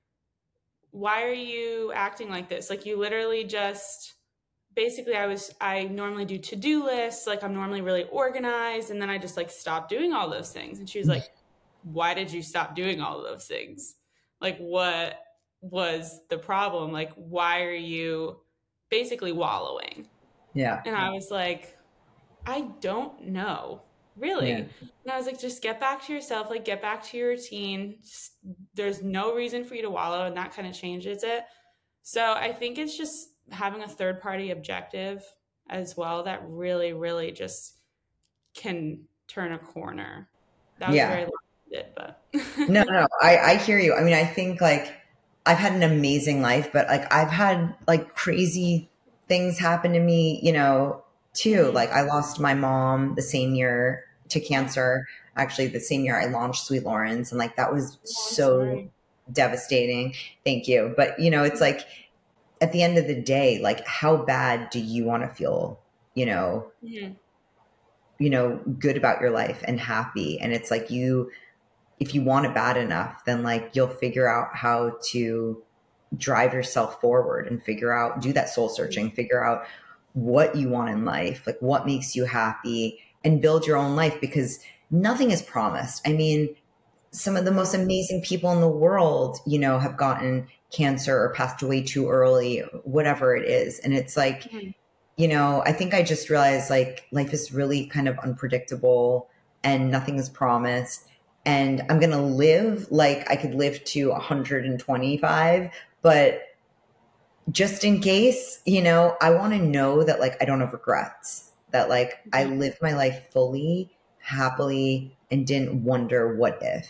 Speaker 4: why are you acting like this? Like you literally just, basically I was, I normally do to-do lists. Like I'm normally really organized. And then I just like stopped doing all those things. And she was like, why did you stop doing all of those things? Like what was the problem? Like, why are you basically wallowing?
Speaker 3: Yeah.
Speaker 4: And I was like, I don't know, really.
Speaker 3: Yeah.
Speaker 4: And I was like, just get back to yourself, like get back to your routine. Just, there's no reason for you to wallow, and that kind of changes it. So I think it's just having a third party objective as well that really, really just can turn a corner. That was
Speaker 3: Yeah.
Speaker 4: very long-winded, but
Speaker 3: no, no, I, I hear you. I mean, I think like I've had an amazing life, but like I've had like crazy things happen to me, you know, too.
Speaker 4: Mhm.
Speaker 3: Like I lost my mom the same year to cancer. Actually, the same year I launched Sweet Lawrence, and like that was so
Speaker 4: sorry.
Speaker 3: devastating. Thank you. But you know, it's like at the end of the day, like how bad do you want to feel, you know,
Speaker 4: Mhm.
Speaker 3: you know, good about your life and happy? And it's like you, if you want it bad enough, then like you'll figure out how to drive yourself forward and figure out, do that soul searching, figure out what you want in life, like what makes you happy, and build your own life, because nothing is promised. I mean, some of the most amazing people in the world, you know, have gotten cancer or passed away too early, whatever it is. And it's like,
Speaker 4: Mhm.
Speaker 3: you know, I think I just realized like life is really kind of unpredictable and nothing is promised. And I'm going to live like I could live to one hundred twenty-five, but just in case, you know, I want to know that like I don't have regrets, that like I
Speaker 4: Mhm.
Speaker 3: lived my life fully, happily, and didn't wonder what if.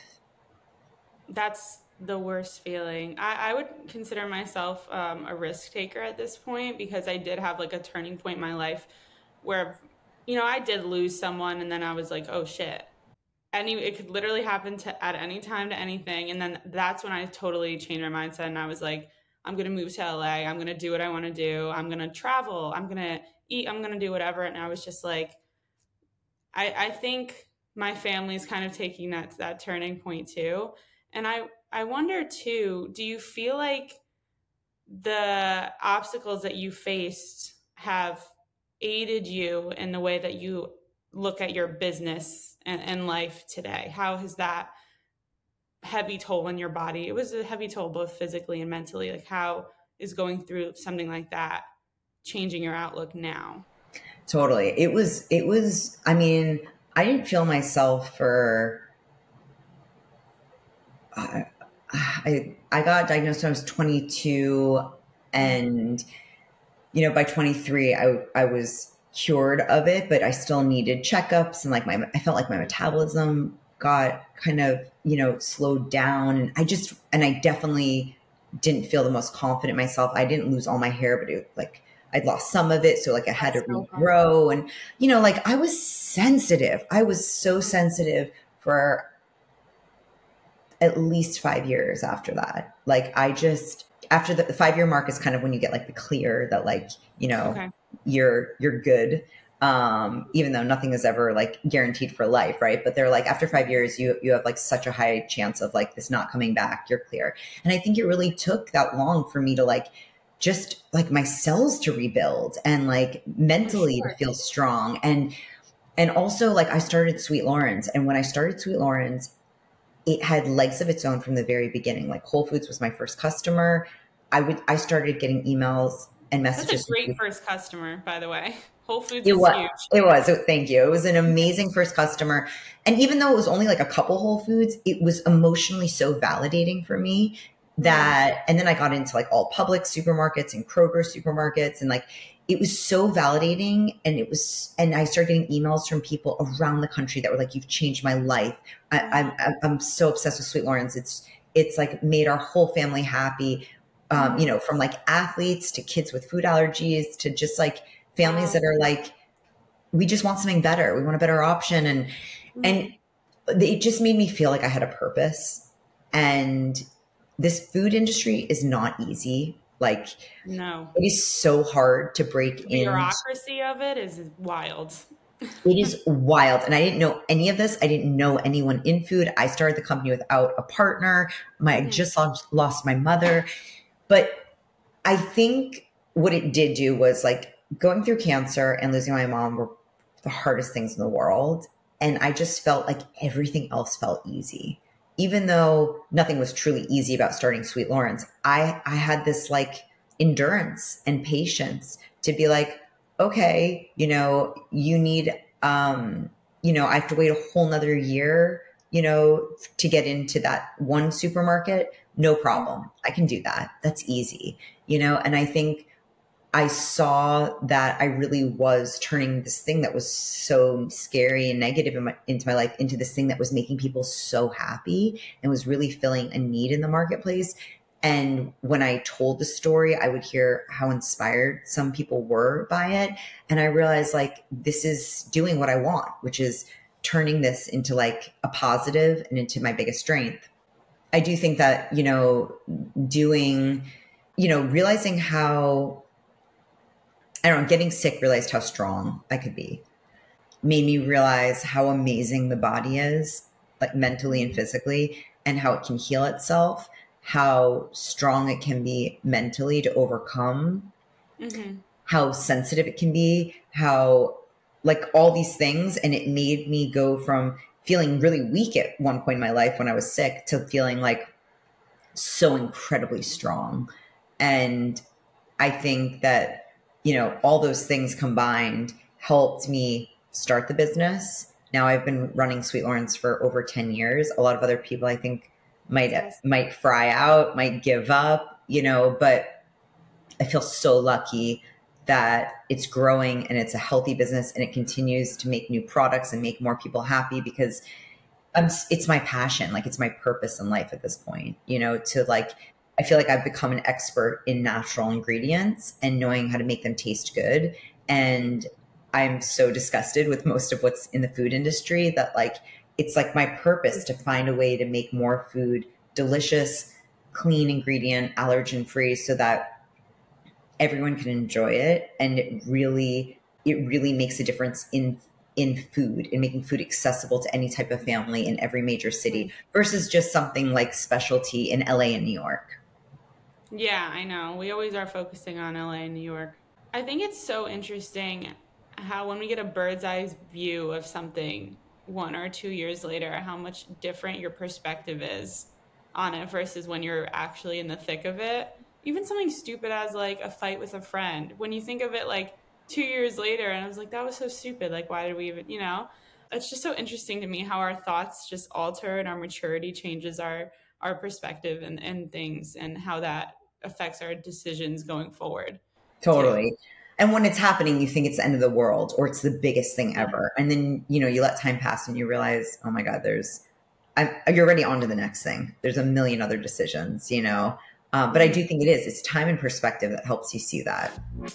Speaker 4: That's the worst feeling. I, I would consider myself um, a risk taker at this point, because I did have like a turning point in my life where, you know, I did lose someone, and then I was like, oh shit. Any, it could literally happen to at any time to anything. And then that's when I totally changed my mindset, and I was like, I'm going to move to L A. I'm going to do what I want to do. I'm going to travel. I'm going to eat. I'm going to do whatever. And I was just like, I, I think my family's kind of taking that, that turning point too. And I, I wonder too, do you feel like the obstacles that you faced have aided you in the way that you look at your business and, and life today? How has that heavy toll on your body? It was a heavy toll both physically and mentally. Like how is going through something like that changing your outlook now?
Speaker 3: Totally. It was, it was, I mean, I didn't feel myself for, uh, I, I got diagnosed when I was twenty-two, and, you know, by twenty-three, I, I was cured of it, but I still needed checkups, and like my, I felt like my metabolism got kind of, you know, slowed down, and I just, and I definitely didn't feel the most confident myself. I didn't lose all my hair, but it like, I'd lost some of it. So like I had to regrow, and, you know, like I was sensitive. I was so sensitive for at least five years after that. Like I just, after the, the five year mark is kind of when you get like the clear that like, you know,
Speaker 4: Okay.
Speaker 3: you're, you're good. Um, even though nothing is ever like guaranteed for life. Right. But they're like, after five years, you, you have like such a high chance of like this not coming back. You're clear. And I think it really took that long for me to like, just like my cells to rebuild and like mentally
Speaker 4: Sure.
Speaker 3: to feel strong. And, and also like I started Sweet Lawrence, and when I started Sweet Lawrence, it had legs of its own from the very beginning. Like Whole Foods was my first customer. I would, I started getting emails and messages.
Speaker 4: That's a great first customer, by the way. Whole Foods
Speaker 3: It
Speaker 4: is
Speaker 3: was,
Speaker 4: huge.
Speaker 3: it was. Thank you. It was an amazing first customer. And even though it was only like a couple Whole Foods, it was emotionally so validating for me that, and then I got into like all Publix supermarkets and Kroger supermarkets, and like it was so validating. And it was, and I started getting emails from people around the country that were like, "You've changed my life. I, I'm I'm so obsessed with Sweet Lawrence. It's it's like made our whole family happy." Um, you know, from like athletes to kids with food allergies to just like families that are like, we just want something better. We want a better option, and and it just made me feel like I had a purpose. And this food industry is not easy. Like,
Speaker 4: no,
Speaker 3: it is so hard to break in.
Speaker 4: The bureaucracy of it is wild.
Speaker 3: It is wild. And I didn't know any of this. I didn't know anyone in food. I started the company without a partner. My, mm-hmm. I just lost, lost my mother. But I think what it did do was like going through cancer and losing my mom were the hardest things in the world. And I just felt like everything else felt easy. Even though nothing was truly easy about starting Sweet Lawrence, I, I had this like endurance and patience to be like, okay, you know, you need, um, you know, I have to wait a whole nother year, you know, to get into that one supermarket. No problem. I can do that. That's easy, you know? And I think I saw that I really was turning this thing that was so scary and negative in my, into my life into this thing that was making people so happy and was really filling a need in the marketplace. And when I told the story, I would hear how inspired some people were by it. And I realized like, this is doing what I want, which is turning this into like a positive and into my biggest strength. I do think that, you know, doing, you know, realizing how, I don't know, getting sick, realized how strong I could be, made me realize how amazing the body is, like mentally and physically, and how it can heal itself, how strong it can be mentally to overcome, mm-hmm. how sensitive it can be, how like all these things. And it made me go from feeling really weak at one point in my life when I was sick to feeling like so incredibly strong. And I think that, you know, all those things combined helped me start the business. Now I've been running Sweet Lawrence for over ten years. A lot of other people I think might, yes. might fry out, might give up, you know, but I feel so lucky that it's growing and it's a healthy business and it continues to make new products and make more people happy because I'm, it's my passion. Like it's my purpose in life at this point, you know, to like, I feel like I've become an expert in natural ingredients and knowing how to make them taste good. And I'm so disgusted with most of what's in the food industry that like, it's like my purpose to find a way to make more food delicious, clean ingredient, allergen free so that everyone can enjoy it. And it really, it really makes a difference in in food and making food accessible to any type of family in every major city versus just something like specialty in L A and New York.
Speaker 4: Yeah, I know. We always are focusing on L A and New York. I think it's so interesting how when we get a bird's eye view of something one or two years later, how much different your perspective is on it versus when you're actually in the thick of it. Even something stupid as like a fight with a friend. When you think of it like two years later and I was like, that was so stupid. Like, why did we even, you know, it's just so interesting to me how our thoughts just alter and our maturity changes our, our perspective and, and things and how that affects our decisions going forward.
Speaker 3: Totally. Too. And when it's happening, you think it's the end of the world or it's the biggest thing ever. And then, you know, you let time pass and you realize, oh my God, there's, I'm, you're already on to the next thing. There's a million other decisions, you know, um, but I do think it is, it's time and perspective that helps you see that.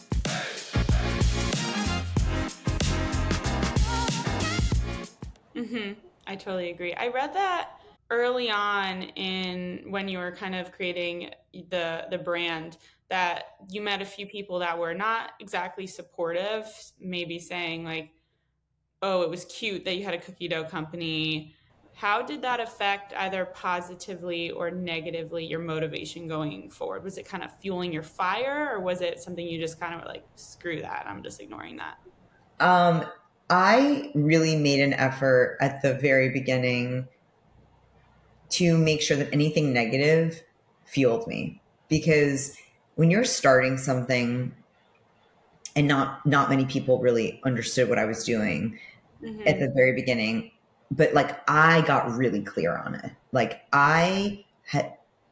Speaker 4: Mm-hmm. I totally agree. I read that early on in when you were kind of creating the the brand that you met a few people that were not exactly supportive, maybe saying like, oh, it was cute that you had a cookie dough company. How did that affect either positively or negatively your motivation going forward? Was it kind of fueling your fire or was it something you just kind of were like, screw that, I'm just ignoring that?
Speaker 3: Um, I really made an effort at the very beginning to make sure that anything negative fueled me, because when you're starting something and not, not many people really understood what I was doing mm-hmm. at the very beginning, but like I got really clear on it. Like I had,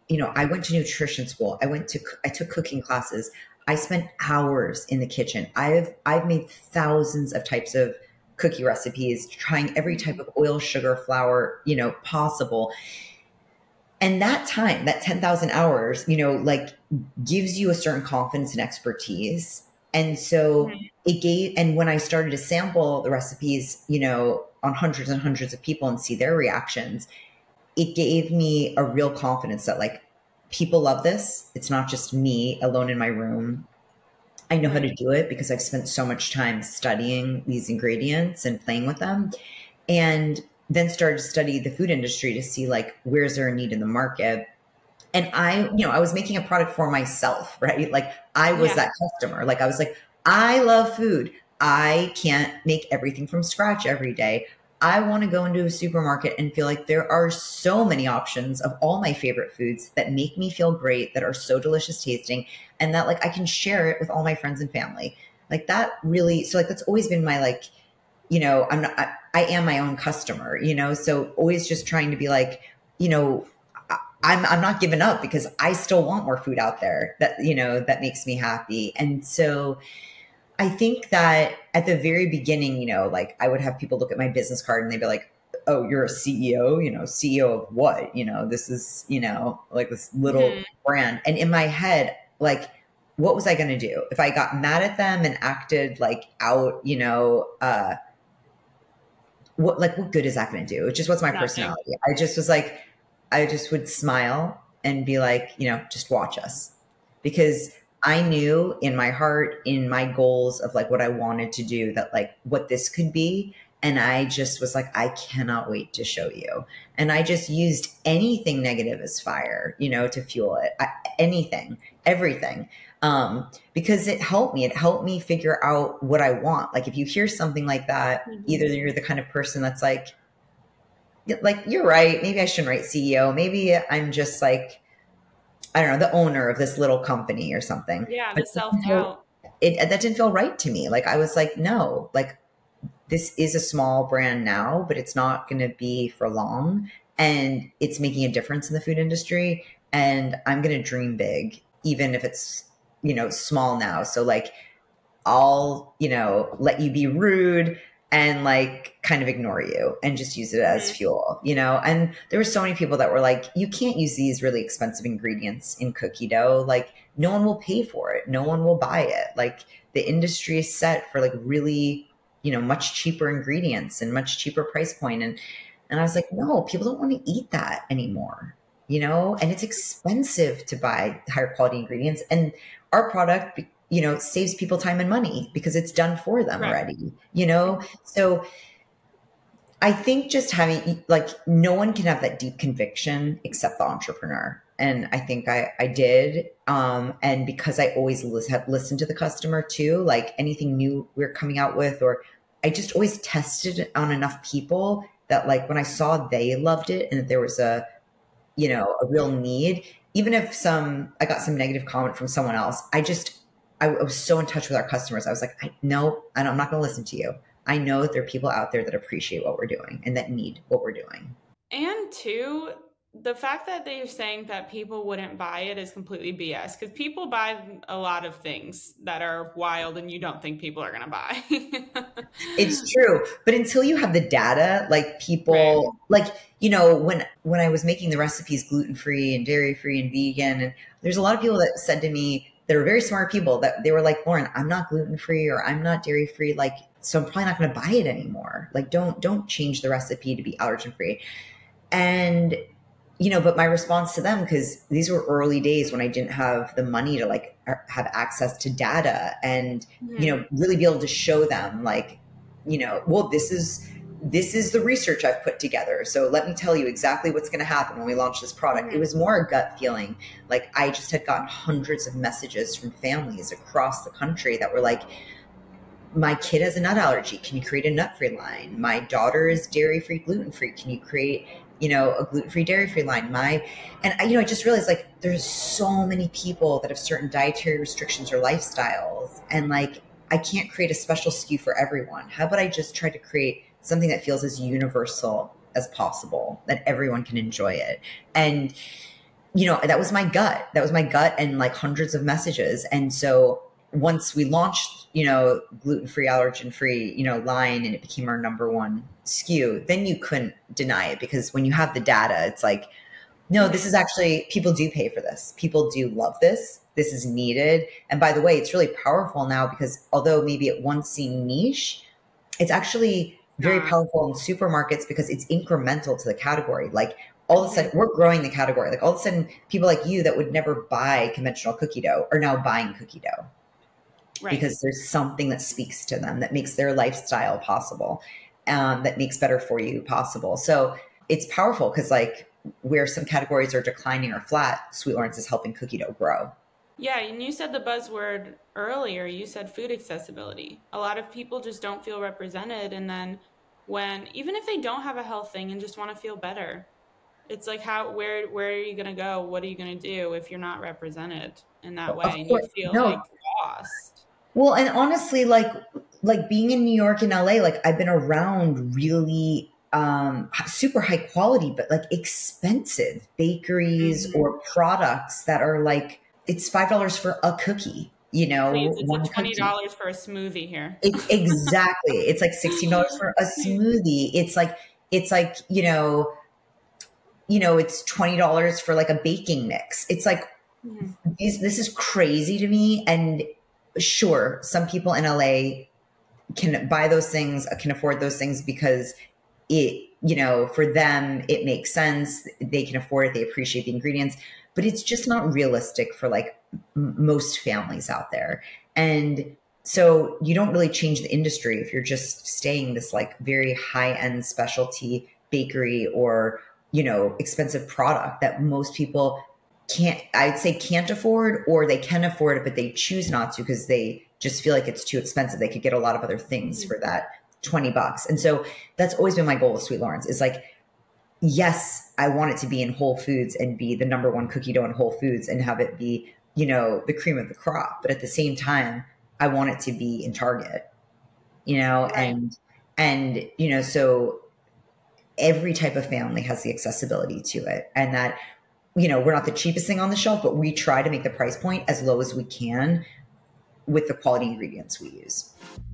Speaker 3: you know, I went to nutrition school. I went to, I took cooking classes. I spent hours in the kitchen. I've, I've made thousands of types of cookie recipes, trying every type of oil, sugar, flour, you know, possible. And that time, that ten thousand hours, you know, like gives you a certain confidence and expertise. And so mm-hmm. it gave, and when I started to sample the recipes, you know, on hundreds and hundreds of people and see their reactions, it gave me a real confidence that like people love this. It's not just me alone in my room. I know how to do it because I've spent so much time studying these ingredients and playing with them. And then started to study the food industry to see like, where's there a need in the market? And I, you know, I was making a product for myself, right? Like I was yeah. that customer. Like I was like, I love food. I can't make everything from scratch every day. I want to go into a supermarket and feel like there are so many options of all my favorite foods that make me feel great, that are so delicious tasting, and that like I can share it with all my friends and family. Like that really, so like that's always been my like, you know, I'm not, I, I am my own customer, you know, so always just trying to be like, you know, I, I'm I'm not giving up because I still want more food out there that, you know, that makes me happy. And so I think that at the very beginning, you know, like I would have people look at my business card and they'd be like, oh, you're a C E O, you know, C E O of what? You know, this is, you know, like this little mm-hmm. brand. And in my head, like, what was I going to do? If I got mad at them and acted like out, you know, uh, what, like, what good is that going to do? It just was my Nothing. personality. I just was like, I just would smile and be like, you know, just watch us. Because I knew in my heart, in my goals of like what I wanted to do, that like what this could be. And I just was like, I cannot wait to show you. And I just used anything negative as fire, you know, to fuel it. I, anything, everything. Um, because it helped me. It helped me figure out what I want. Like if you hear something like that, mm-hmm. either you're the kind of person that's like, like, you're right. Maybe I shouldn't write C E O. Maybe I'm just like, I don't know, the owner of this little company or something.
Speaker 4: Yeah, the self-doubt.
Speaker 3: It, that didn't feel right to me. Like I was like, no, like this is a small brand now, but it's not going to be for long. And it's making a difference in the food industry. And I'm going to dream big, even if it's, you know, small now. So like, I'll, you know, let you be rude and like kind of ignore you and just use it as fuel, you know? And there were so many people that were like, you can't use these really expensive ingredients in cookie dough. Like no one will pay for it. No one will buy it. Like the industry is set for like really, you know, much cheaper ingredients and much cheaper price point. And, and I was like, no, people don't want to eat that anymore, you know? And it's expensive to buy higher quality ingredients. And our product, you know, saves people time and money because it's done for them right. already, you know? So I think just having, like, no one can have that deep conviction except the entrepreneur. And I think I, I did. Um, and because I always lis- have listened to the customer too, like anything new we're coming out with, or I just always tested on enough people that like when I saw they loved it and that there was a, you know, a real need, even if some, I got some negative comment from someone else, I just, I was so in touch with our customers. I was like, I, no, I'm not going to listen to you. I know that there are people out there that appreciate what we're doing and that need what we're doing.
Speaker 4: And two, the fact that they're saying that people wouldn't buy it is completely B S because people buy a lot of things that are wild and you don't think people are going to buy.
Speaker 3: It's true. But until you have the data, like people, right. like, you know, when, when I was making the recipes gluten-free and dairy-free and vegan, and there's a lot of people that said to me, that are very smart people that they were like, Lauren, I'm not gluten-free or I'm not dairy-free. Like, so I'm probably not going to buy it anymore. Like, don't, don't change the recipe to be allergen-free. And, you know, but my response to them, because these were early days when I didn't have the money to like have access to data and, mm-hmm. you know, really be able to show them like, you know, well, this is, this is the research I've put together. So let me tell you exactly what's going to happen when we launch this product. Mm-hmm. It was more a gut feeling. Like I just had gotten hundreds of messages from families across the country that were like, my kid has a nut allergy. Can you create a nut-free line? My daughter is dairy-free, gluten-free. Can you create, you know, a gluten-free, dairy-free line? My, and I, you know, I just realized like there's so many people that have certain dietary restrictions or lifestyles. And like, I can't create a special S K U for everyone. How about I just try to create something that feels as universal as possible, that everyone can enjoy it. And you know, that was my gut. That was my gut and like hundreds of messages. And so once we launched, you know, gluten-free, allergen-free, you know, line, and it became our number one S K U, then you couldn't deny it, because when you have the data, it's like, no, this is actually, people do pay for this. People do love this. This is needed. And by the way, it's really powerful now, because although maybe it once seemed niche, it's actually very powerful in supermarkets because it's incremental to the category. Like all of a sudden we're growing the category. Like all of a sudden people like you that would never buy conventional cookie dough are now buying cookie dough. Right. Because there's something that speaks to them, that makes their lifestyle possible, um, that makes better for you possible. So it's powerful, because like where some categories are declining or flat, Sweet Lawrence is helping cookie dough grow.
Speaker 4: Yeah, and you said the buzzword earlier. You said food accessibility. A lot of people just don't feel represented. And then when, even if they don't have a health thing and just want to feel better, it's like, how, where, where are you going to go? What are you going to do if you're not represented in that way? And you feel no. like lost.
Speaker 3: Well, and honestly, like, like being in New York and L A, like I've been around really um, super high quality, but like expensive bakeries mm-hmm. or products that are like, it's five dollars for a cookie, you know.
Speaker 4: Please, it's like twenty dollars for a smoothie here.
Speaker 3: It's exactly. It's like sixteen dollars for a smoothie. It's like, it's like, you know, you know, it's twenty dollars for like a baking mix. It's like, mm-hmm. these, this is crazy to me. And sure, some people in L A can buy those things, can afford those things because it, you know, for them, it makes sense. They can afford it. They appreciate the ingredients. But it's just not realistic for like m- most families out there. And so you don't really change the industry if you're just staying this like very high end specialty bakery or, you know, expensive product that most people can't, I'd say can't afford, or they can afford it, but they choose not to because they just feel like it's too expensive. They could get a lot of other things for that twenty bucks. And so that's always been my goal with Sweet Lawrence, is like, yes, I want it to be in Whole Foods and be the number one cookie dough in Whole Foods and have it be, you know, the cream of the crop. But at the same time, I want it to be in Target, you know, right. and, and, you know, so every type of family has the accessibility to it. And that, you know, we're not the cheapest thing on the shelf, but we try to make the price point as low as we can with the quality ingredients we use.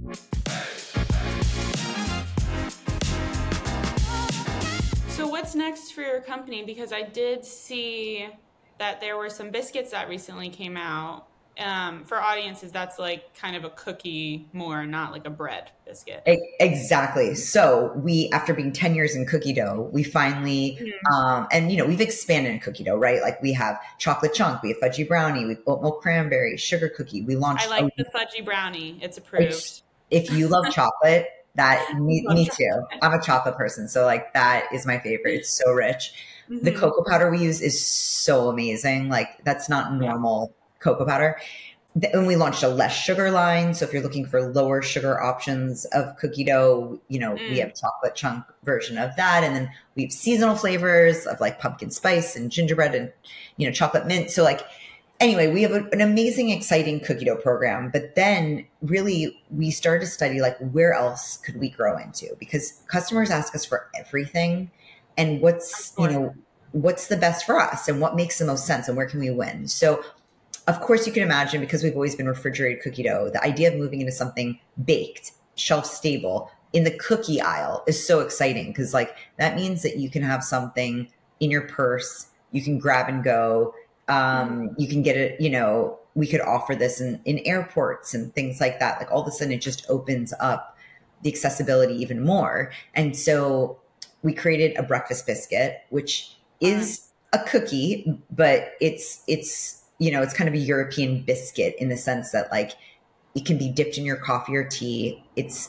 Speaker 4: So what's next for your company? Because I did see that there were some biscuits that recently came out. Um, for audiences, that's like kind of a cookie more, not like a bread biscuit.
Speaker 3: Exactly. So we, after being ten years in cookie dough, we finally, mm-hmm. um, and you know, we've expanded in cookie dough, right? Like we have chocolate chunk, we have fudgy brownie, we have oat milk cranberry, sugar cookie. We launched.
Speaker 4: I like a, the fudgy brownie. It's approved.
Speaker 3: If you love chocolate, that me, me too. I'm a chocolate person. So like that is my favorite. It's so rich. Mm-hmm. The cocoa powder we use is so amazing. Like that's not normal yeah. cocoa powder. And we launched a less sugar line. So if you're looking for lower sugar options of cookie dough, you know, mm. we have chocolate chunk version of that. And then we have seasonal flavors of like pumpkin spice and gingerbread and, you know, chocolate mint. So like, anyway, we have a, an amazing, exciting cookie dough program. But then really we started to study like where else could we grow into, because customers ask us for everything. And what's, you know, what's the best for us and what makes the most sense and where can we win? So of course you can imagine, because we've always been refrigerated cookie dough, the idea of moving into something baked, shelf stable in the cookie aisle is so exciting, because like that means that you can have something in your purse, you can grab and go, um, you can get it, you know, we could offer this in, in airports and things like that. Like all of a sudden it just opens up the accessibility even more. And so we created a breakfast biscuit, which is a cookie, but it's, it's, you know, it's kind of a European biscuit in the sense that like it can be dipped in your coffee or tea. It's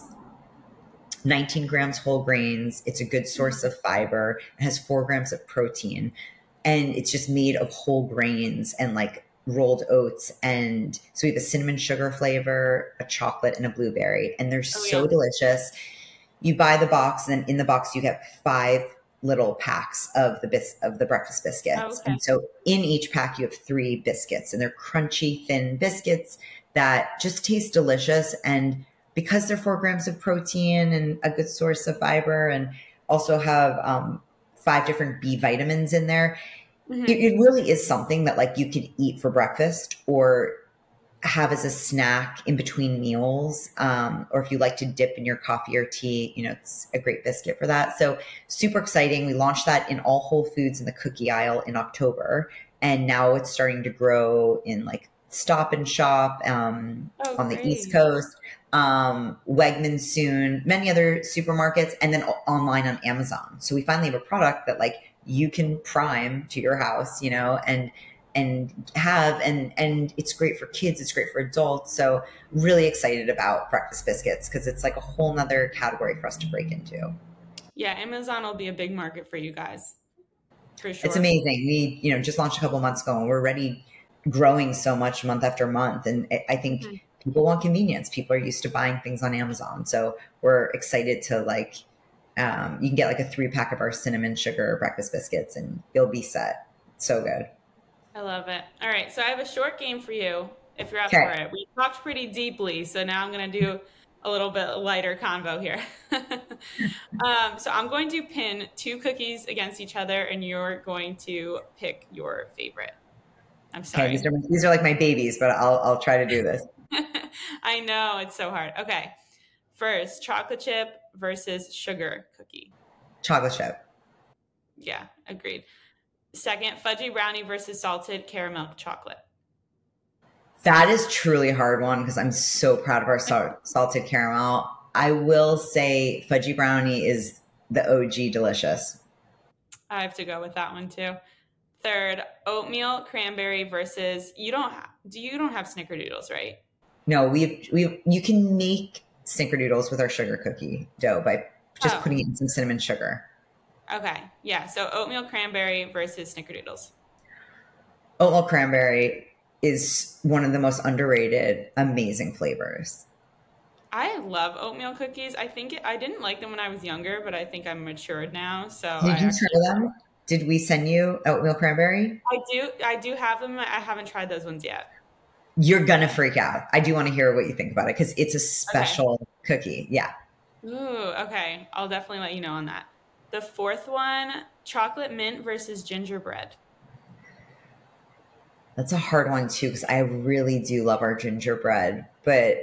Speaker 3: nineteen grams whole grains. It's a good source of fiber. It has four grams of protein, and it's just made of whole grains and like rolled oats. And so we have a cinnamon sugar flavor, a chocolate, and a blueberry, and they're oh, so yeah. delicious. You buy the box, and then in the box you get five little packs of the bis- of the breakfast biscuits. Oh, okay. And so in each pack you have three biscuits, and they're crunchy, thin biscuits that just taste delicious. And because they're four grams of protein and a good source of fiber, and also have um, five different B vitamins in there,
Speaker 4: Mhm.
Speaker 3: it, it really is something that like you could eat for breakfast or have as a snack in between meals. Um, or if you like to dip in your coffee or tea, you know, it's a great biscuit for that. So super exciting. We launched that in all Whole Foods in the cookie aisle in October. And now it's starting to grow in like Stop and Shop um,
Speaker 4: Oh,
Speaker 3: on the East
Speaker 4: great.
Speaker 3: Coast, um, Wegmans soon, many other supermarkets, and then o- online on Amazon. So we finally have a product that like you can prime to your house, you know, and and have and and it's great for kids, it's great for adults. So really excited about breakfast biscuits because it's like a whole nother category for us to break into.
Speaker 4: Yeah, Amazon will be a big market for you guys, for
Speaker 3: It's
Speaker 4: sure.
Speaker 3: amazing. We, you know, just launched a couple months ago and we're already growing so much month after month. And I I think
Speaker 4: Mhm.
Speaker 3: people want convenience. People are used to buying things on Amazon. So we're excited to like, um, you can get like a three pack of our cinnamon sugar breakfast biscuits and you'll be set. So good.
Speaker 4: I love it. All right, so I have a short game for you if you're up
Speaker 3: Okay.
Speaker 4: for it. We talked pretty deeply, so now I'm going to do a little bit lighter convo here. um, so I'm going to pin two cookies against each other, and you're going to pick your favorite. I'm
Speaker 3: Okay. These
Speaker 4: sorry.
Speaker 3: are, these are like my babies, but I'll, I'll try to do this.
Speaker 4: I know, it's so hard. Okay, first, chocolate chip versus sugar cookie.
Speaker 3: Chocolate chip.
Speaker 4: Yeah, agreed. Second, fudgy brownie versus salted caramel chocolate.
Speaker 3: That is truly a hard one because I'm so proud of our salt, salted caramel. I will say fudgy brownie is the O G delicious.
Speaker 4: I have to go with that one too. Third, oatmeal cranberry versus you don't ha- do you don't have snickerdoodles, right?
Speaker 3: No, we've we you can make snickerdoodles with our sugar cookie dough by just
Speaker 4: Oh,
Speaker 3: putting it in some cinnamon sugar.
Speaker 4: okay. Yeah, so oatmeal cranberry versus snickerdoodles.
Speaker 3: Oatmeal cranberry is one of the most underrated, amazing flavors.
Speaker 4: I love oatmeal cookies. I think it, I didn't like them when I was younger, but I think I'm matured now, so I
Speaker 3: Did you
Speaker 4: actually
Speaker 3: try them? Did we send you oatmeal cranberry?
Speaker 4: I do I do have them. I haven't tried those ones yet.
Speaker 3: You're gonna freak out. I do want to hear what you think about it because it's a
Speaker 4: Okay.
Speaker 3: special cookie. Yeah.
Speaker 4: Ooh, okay. I'll definitely let you know on that. The fourth one, chocolate mint versus gingerbread.
Speaker 3: That's a hard one too, because I really do love our gingerbread, but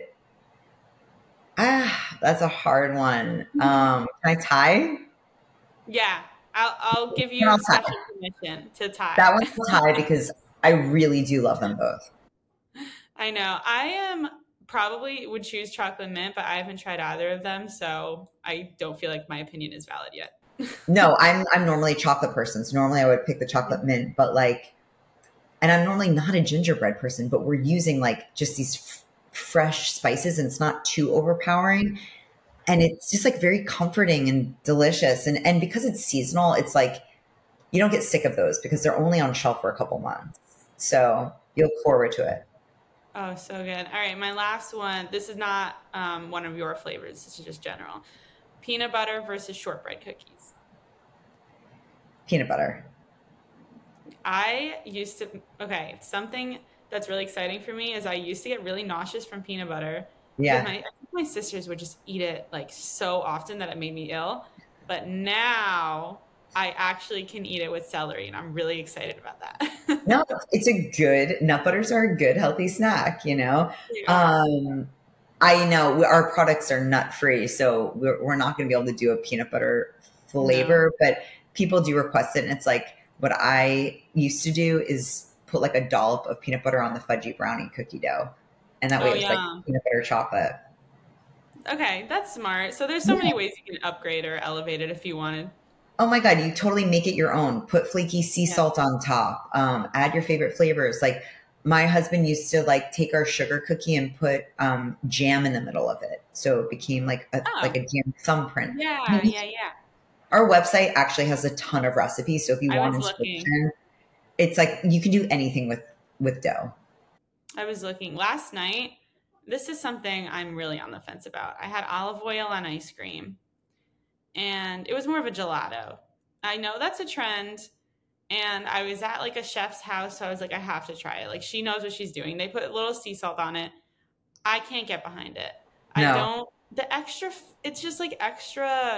Speaker 3: ah, that's a hard one. Um, can I tie?
Speaker 4: Yeah, I'll I'll give
Speaker 3: Then
Speaker 4: you
Speaker 3: I'll tie.
Speaker 4: special permission to
Speaker 3: That
Speaker 4: tie.
Speaker 3: one's a tie because I really do love them both.
Speaker 4: I know. I am probably would choose chocolate mint, but I haven't tried either of them, so I don't feel like my opinion is valid yet.
Speaker 3: No, I'm I'm normally a chocolate person, so normally I would pick the chocolate mint, but like, and I'm normally not a gingerbread person, but we're using like just these f- fresh spices, and it's not too overpowering, and it's just like very comforting and delicious, and and because it's seasonal, it's like you don't get sick of those because they're only on shelf for a couple months, so you look forward to it.
Speaker 4: Oh, so good. All right, my last one. This is not um, one of your flavors. This is just general. Peanut butter versus shortbread cookies.
Speaker 3: Peanut butter.
Speaker 4: I used to, okay, something that's really exciting for me is I used to get really nauseous from peanut butter because
Speaker 3: Yeah.
Speaker 4: my I think my sisters would just eat it like so often that it made me ill. But now I actually can eat it with celery, and I'm really excited about that.
Speaker 3: No, it's a good, nut butters are a good healthy snack, you know?
Speaker 4: They are.
Speaker 3: Um, I know we- our products are nut free, so we're, we're not going to be able to do a peanut butter
Speaker 4: No.
Speaker 3: flavor, but people do request it. And it's like what I used to do is put like a dollop of peanut butter on the fudgy brownie cookie dough. And that way
Speaker 4: Oh,
Speaker 3: it was like
Speaker 4: yeah.
Speaker 3: peanut butter chocolate.
Speaker 4: Okay, that's smart. So there's so
Speaker 3: Yeah.
Speaker 4: many ways you can upgrade or elevate it if you wanted.
Speaker 3: Oh my God, you totally make it your own. Put flaky sea
Speaker 4: Yeah.
Speaker 3: salt on top. Um, add your favorite flavors. Like my husband used to like take our sugar cookie and put um, jam in the middle of it. So it became like a, like
Speaker 4: Oh,
Speaker 3: a jam thumbprint.
Speaker 4: yeah, yeah, yeah.
Speaker 3: Our website actually has a ton of recipes. So if you
Speaker 4: I
Speaker 3: want
Speaker 4: was looking.
Speaker 3: inspiration, it's like you can do anything with, with dough.
Speaker 4: I was looking last night. This is something I'm really on the fence about. I had olive oil on ice cream, and it was more of a gelato. I know that's a trend, and I was at like a chef's house, so I was like, I have to try it. Like she knows what she's doing. They put a little sea salt on it. I can't get behind it. I
Speaker 3: No.
Speaker 4: don't. The extra, it's just like extra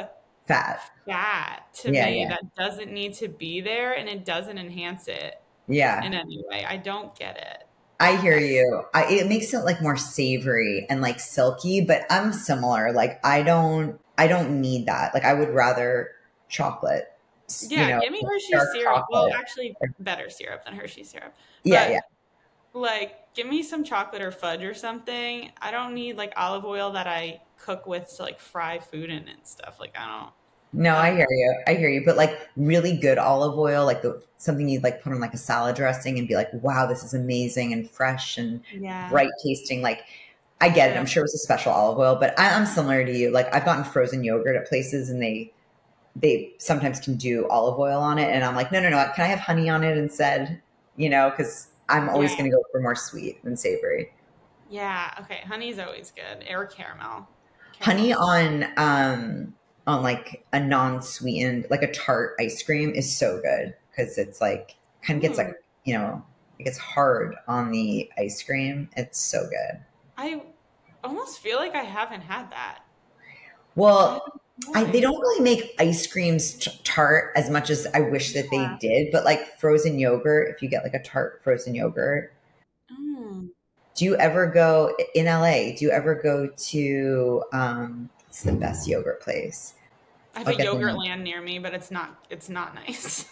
Speaker 3: fat.
Speaker 4: fat to
Speaker 3: Yeah,
Speaker 4: me
Speaker 3: yeah.
Speaker 4: that doesn't need to be there, and it doesn't enhance it
Speaker 3: Yeah.
Speaker 4: in any way. I don't get it.
Speaker 3: I hear you. I, it makes it like more savory and like silky, but I'm similar. Like I don't, I don't need that. Like I would rather chocolate.
Speaker 4: Yeah,
Speaker 3: you know,
Speaker 4: give me Hershey's
Speaker 3: dark
Speaker 4: syrup. Well,
Speaker 3: chocolate.
Speaker 4: actually, better syrup than Hershey's syrup.
Speaker 3: Yeah,
Speaker 4: But,
Speaker 3: yeah.
Speaker 4: like, give me some chocolate or fudge or something. I don't need like olive oil that I cook with to like fry food in and stuff. Like I don't.
Speaker 3: No, I hear you. I hear you. But like really good olive oil, like the, something you'd like put on like a salad dressing and be like, wow, this is amazing and fresh and
Speaker 4: Yeah.
Speaker 3: bright tasting. Like I get it. I'm sure it was a special olive oil, but I, I'm similar to you. Like I've gotten frozen yogurt at places and they they sometimes can do olive oil on it. And I'm like, no, no, no. Can I have honey on it instead? You know, because I'm always
Speaker 4: Yeah.
Speaker 3: going to go for more sweet than savory.
Speaker 4: Yeah. Okay. Honey's always good. Or caramel.
Speaker 3: Honey
Speaker 4: Caramel's-
Speaker 3: on um on like a non-sweetened, like a tart ice cream is so good because it's like kind of gets
Speaker 4: Mm.
Speaker 3: like, you know, it gets hard on the ice cream. It's so good.
Speaker 4: I almost feel like I haven't had that.
Speaker 3: Well, I,
Speaker 4: Why?
Speaker 3: they don't really make ice creams t- tart as much as I wish that they
Speaker 4: Yeah.
Speaker 3: did, but like frozen yogurt, if you get like a tart frozen yogurt,
Speaker 4: Mm.
Speaker 3: do you ever go in L A? Do you ever go to um it's the best yogurt place?
Speaker 4: I have
Speaker 3: I'll
Speaker 4: a
Speaker 3: get the
Speaker 4: yogurt
Speaker 3: name.
Speaker 4: land near me, but it's not. It's not nice.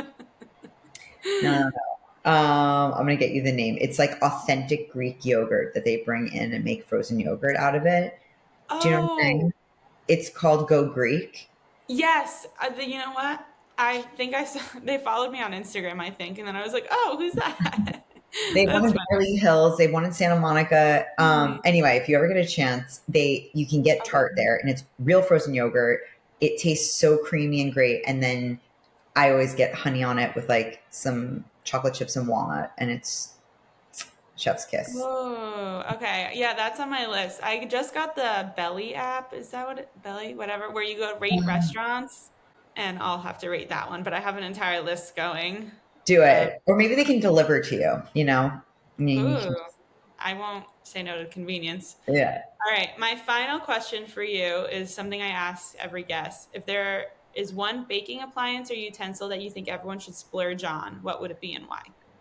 Speaker 3: No, no, no. Um, I'm gonna get you the name. It's like authentic Greek yogurt that they bring in and make frozen yogurt out of it. Do you know what I'm saying? It's called Go Greek.
Speaker 4: Yes. Uh, the, you know what? I think I saw. They followed me on Instagram, I think, and then I was like, "Oh, who's that?"
Speaker 3: They
Speaker 4: That's
Speaker 3: won in
Speaker 4: funny.
Speaker 3: Beverly Hills. They won in Santa Monica. Um,
Speaker 4: Mhm.
Speaker 3: Anyway, if you ever get a chance, they you can get tart there, and it's real frozen yogurt. It tastes so creamy and great. And then I always get honey on it with like some chocolate chips and walnut, and it's chef's kiss.
Speaker 4: Whoa. Okay. Yeah, that's on my list. I just got the Belly app. Is that what it, Belly? Whatever. Where you go rate
Speaker 3: Mhm.
Speaker 4: restaurants, and I'll have to rate that one. But I have an entire list going.
Speaker 3: Do it, or maybe they can deliver to you. You know, I mean, you
Speaker 4: Ooh.
Speaker 3: can-
Speaker 4: I won't say no to convenience.
Speaker 3: yeah.
Speaker 4: All right. My final question for you is something I ask every guest. If there is one baking appliance or utensil that you think everyone should splurge on, what would it be and why?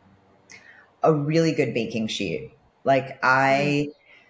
Speaker 3: A really good baking sheet. Like I,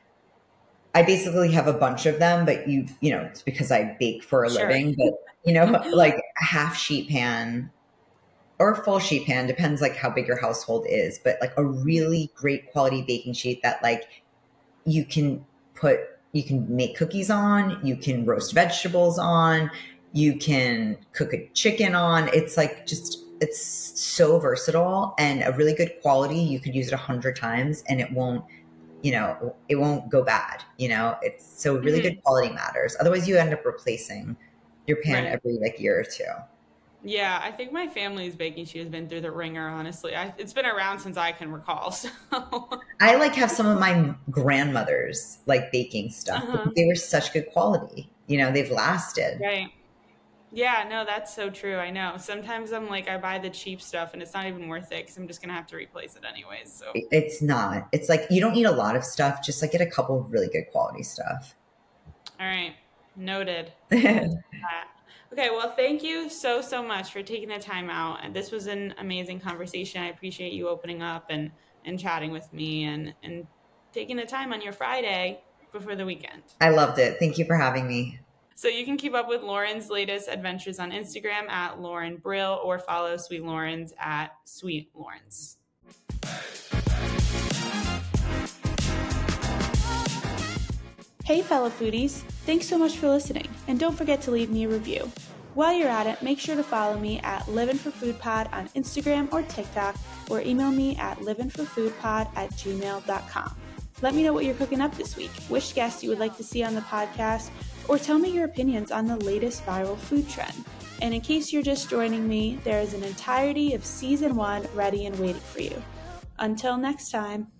Speaker 3: I basically have a bunch of them, but you, you know, it's because I bake for a
Speaker 4: Sure.
Speaker 3: living. But you know, like a half sheet pan or a full sheet pan depends like how big your household is. But like a really great quality baking sheet that like you can put, you can make cookies on, you can roast vegetables on, you can cook a chicken on. It's like just. It's so versatile and a really good quality. You could use it a hundred times and it won't, you know, it won't go bad. You know, it's so really
Speaker 4: Mhm.
Speaker 3: good quality matters. Otherwise you end up replacing your pan
Speaker 4: Right.
Speaker 3: every like year or two.
Speaker 4: Yeah, I think my family's baking sheet has been through the ringer, honestly. I, it's been around since I can recall. So
Speaker 3: I like have some of my grandmothers like baking stuff.
Speaker 4: Uh-huh.
Speaker 3: Because they were such good quality. You know, they've lasted.
Speaker 4: Right. Yeah, no, that's so true. I know. Sometimes I'm like, I buy the cheap stuff and it's not even worth it because I'm just going to have to replace it anyways. So,
Speaker 3: It's not. It's like you don't need a lot of stuff. Just like get a couple of really good quality stuff.
Speaker 4: all right. Noted. That. Okay, well, thank you so, so much for taking the time out. And this was an amazing conversation. I appreciate you opening up and, and chatting with me and, and taking the time on your Friday before the weekend.
Speaker 3: I loved it. Thank you for having me.
Speaker 4: So you can keep up with Lauren's latest adventures on Instagram at Lauren Brill or follow Sweet Lauren's at Sweet Lauren's.
Speaker 1: Hey, fellow foodies. Thanks so much for listening. And don't forget to leave me a review. While you're at it, make sure to follow me at Livin' for Food Pod on Instagram or TikTok, or email me at livinforfoodpod at gmail dot com. Let me know what you're cooking up this week, which guests you would like to see on the podcast, or tell me your opinions on the latest viral food trend. And in case you're just joining me, there is an entirety of season one ready and waiting for you. Until next time.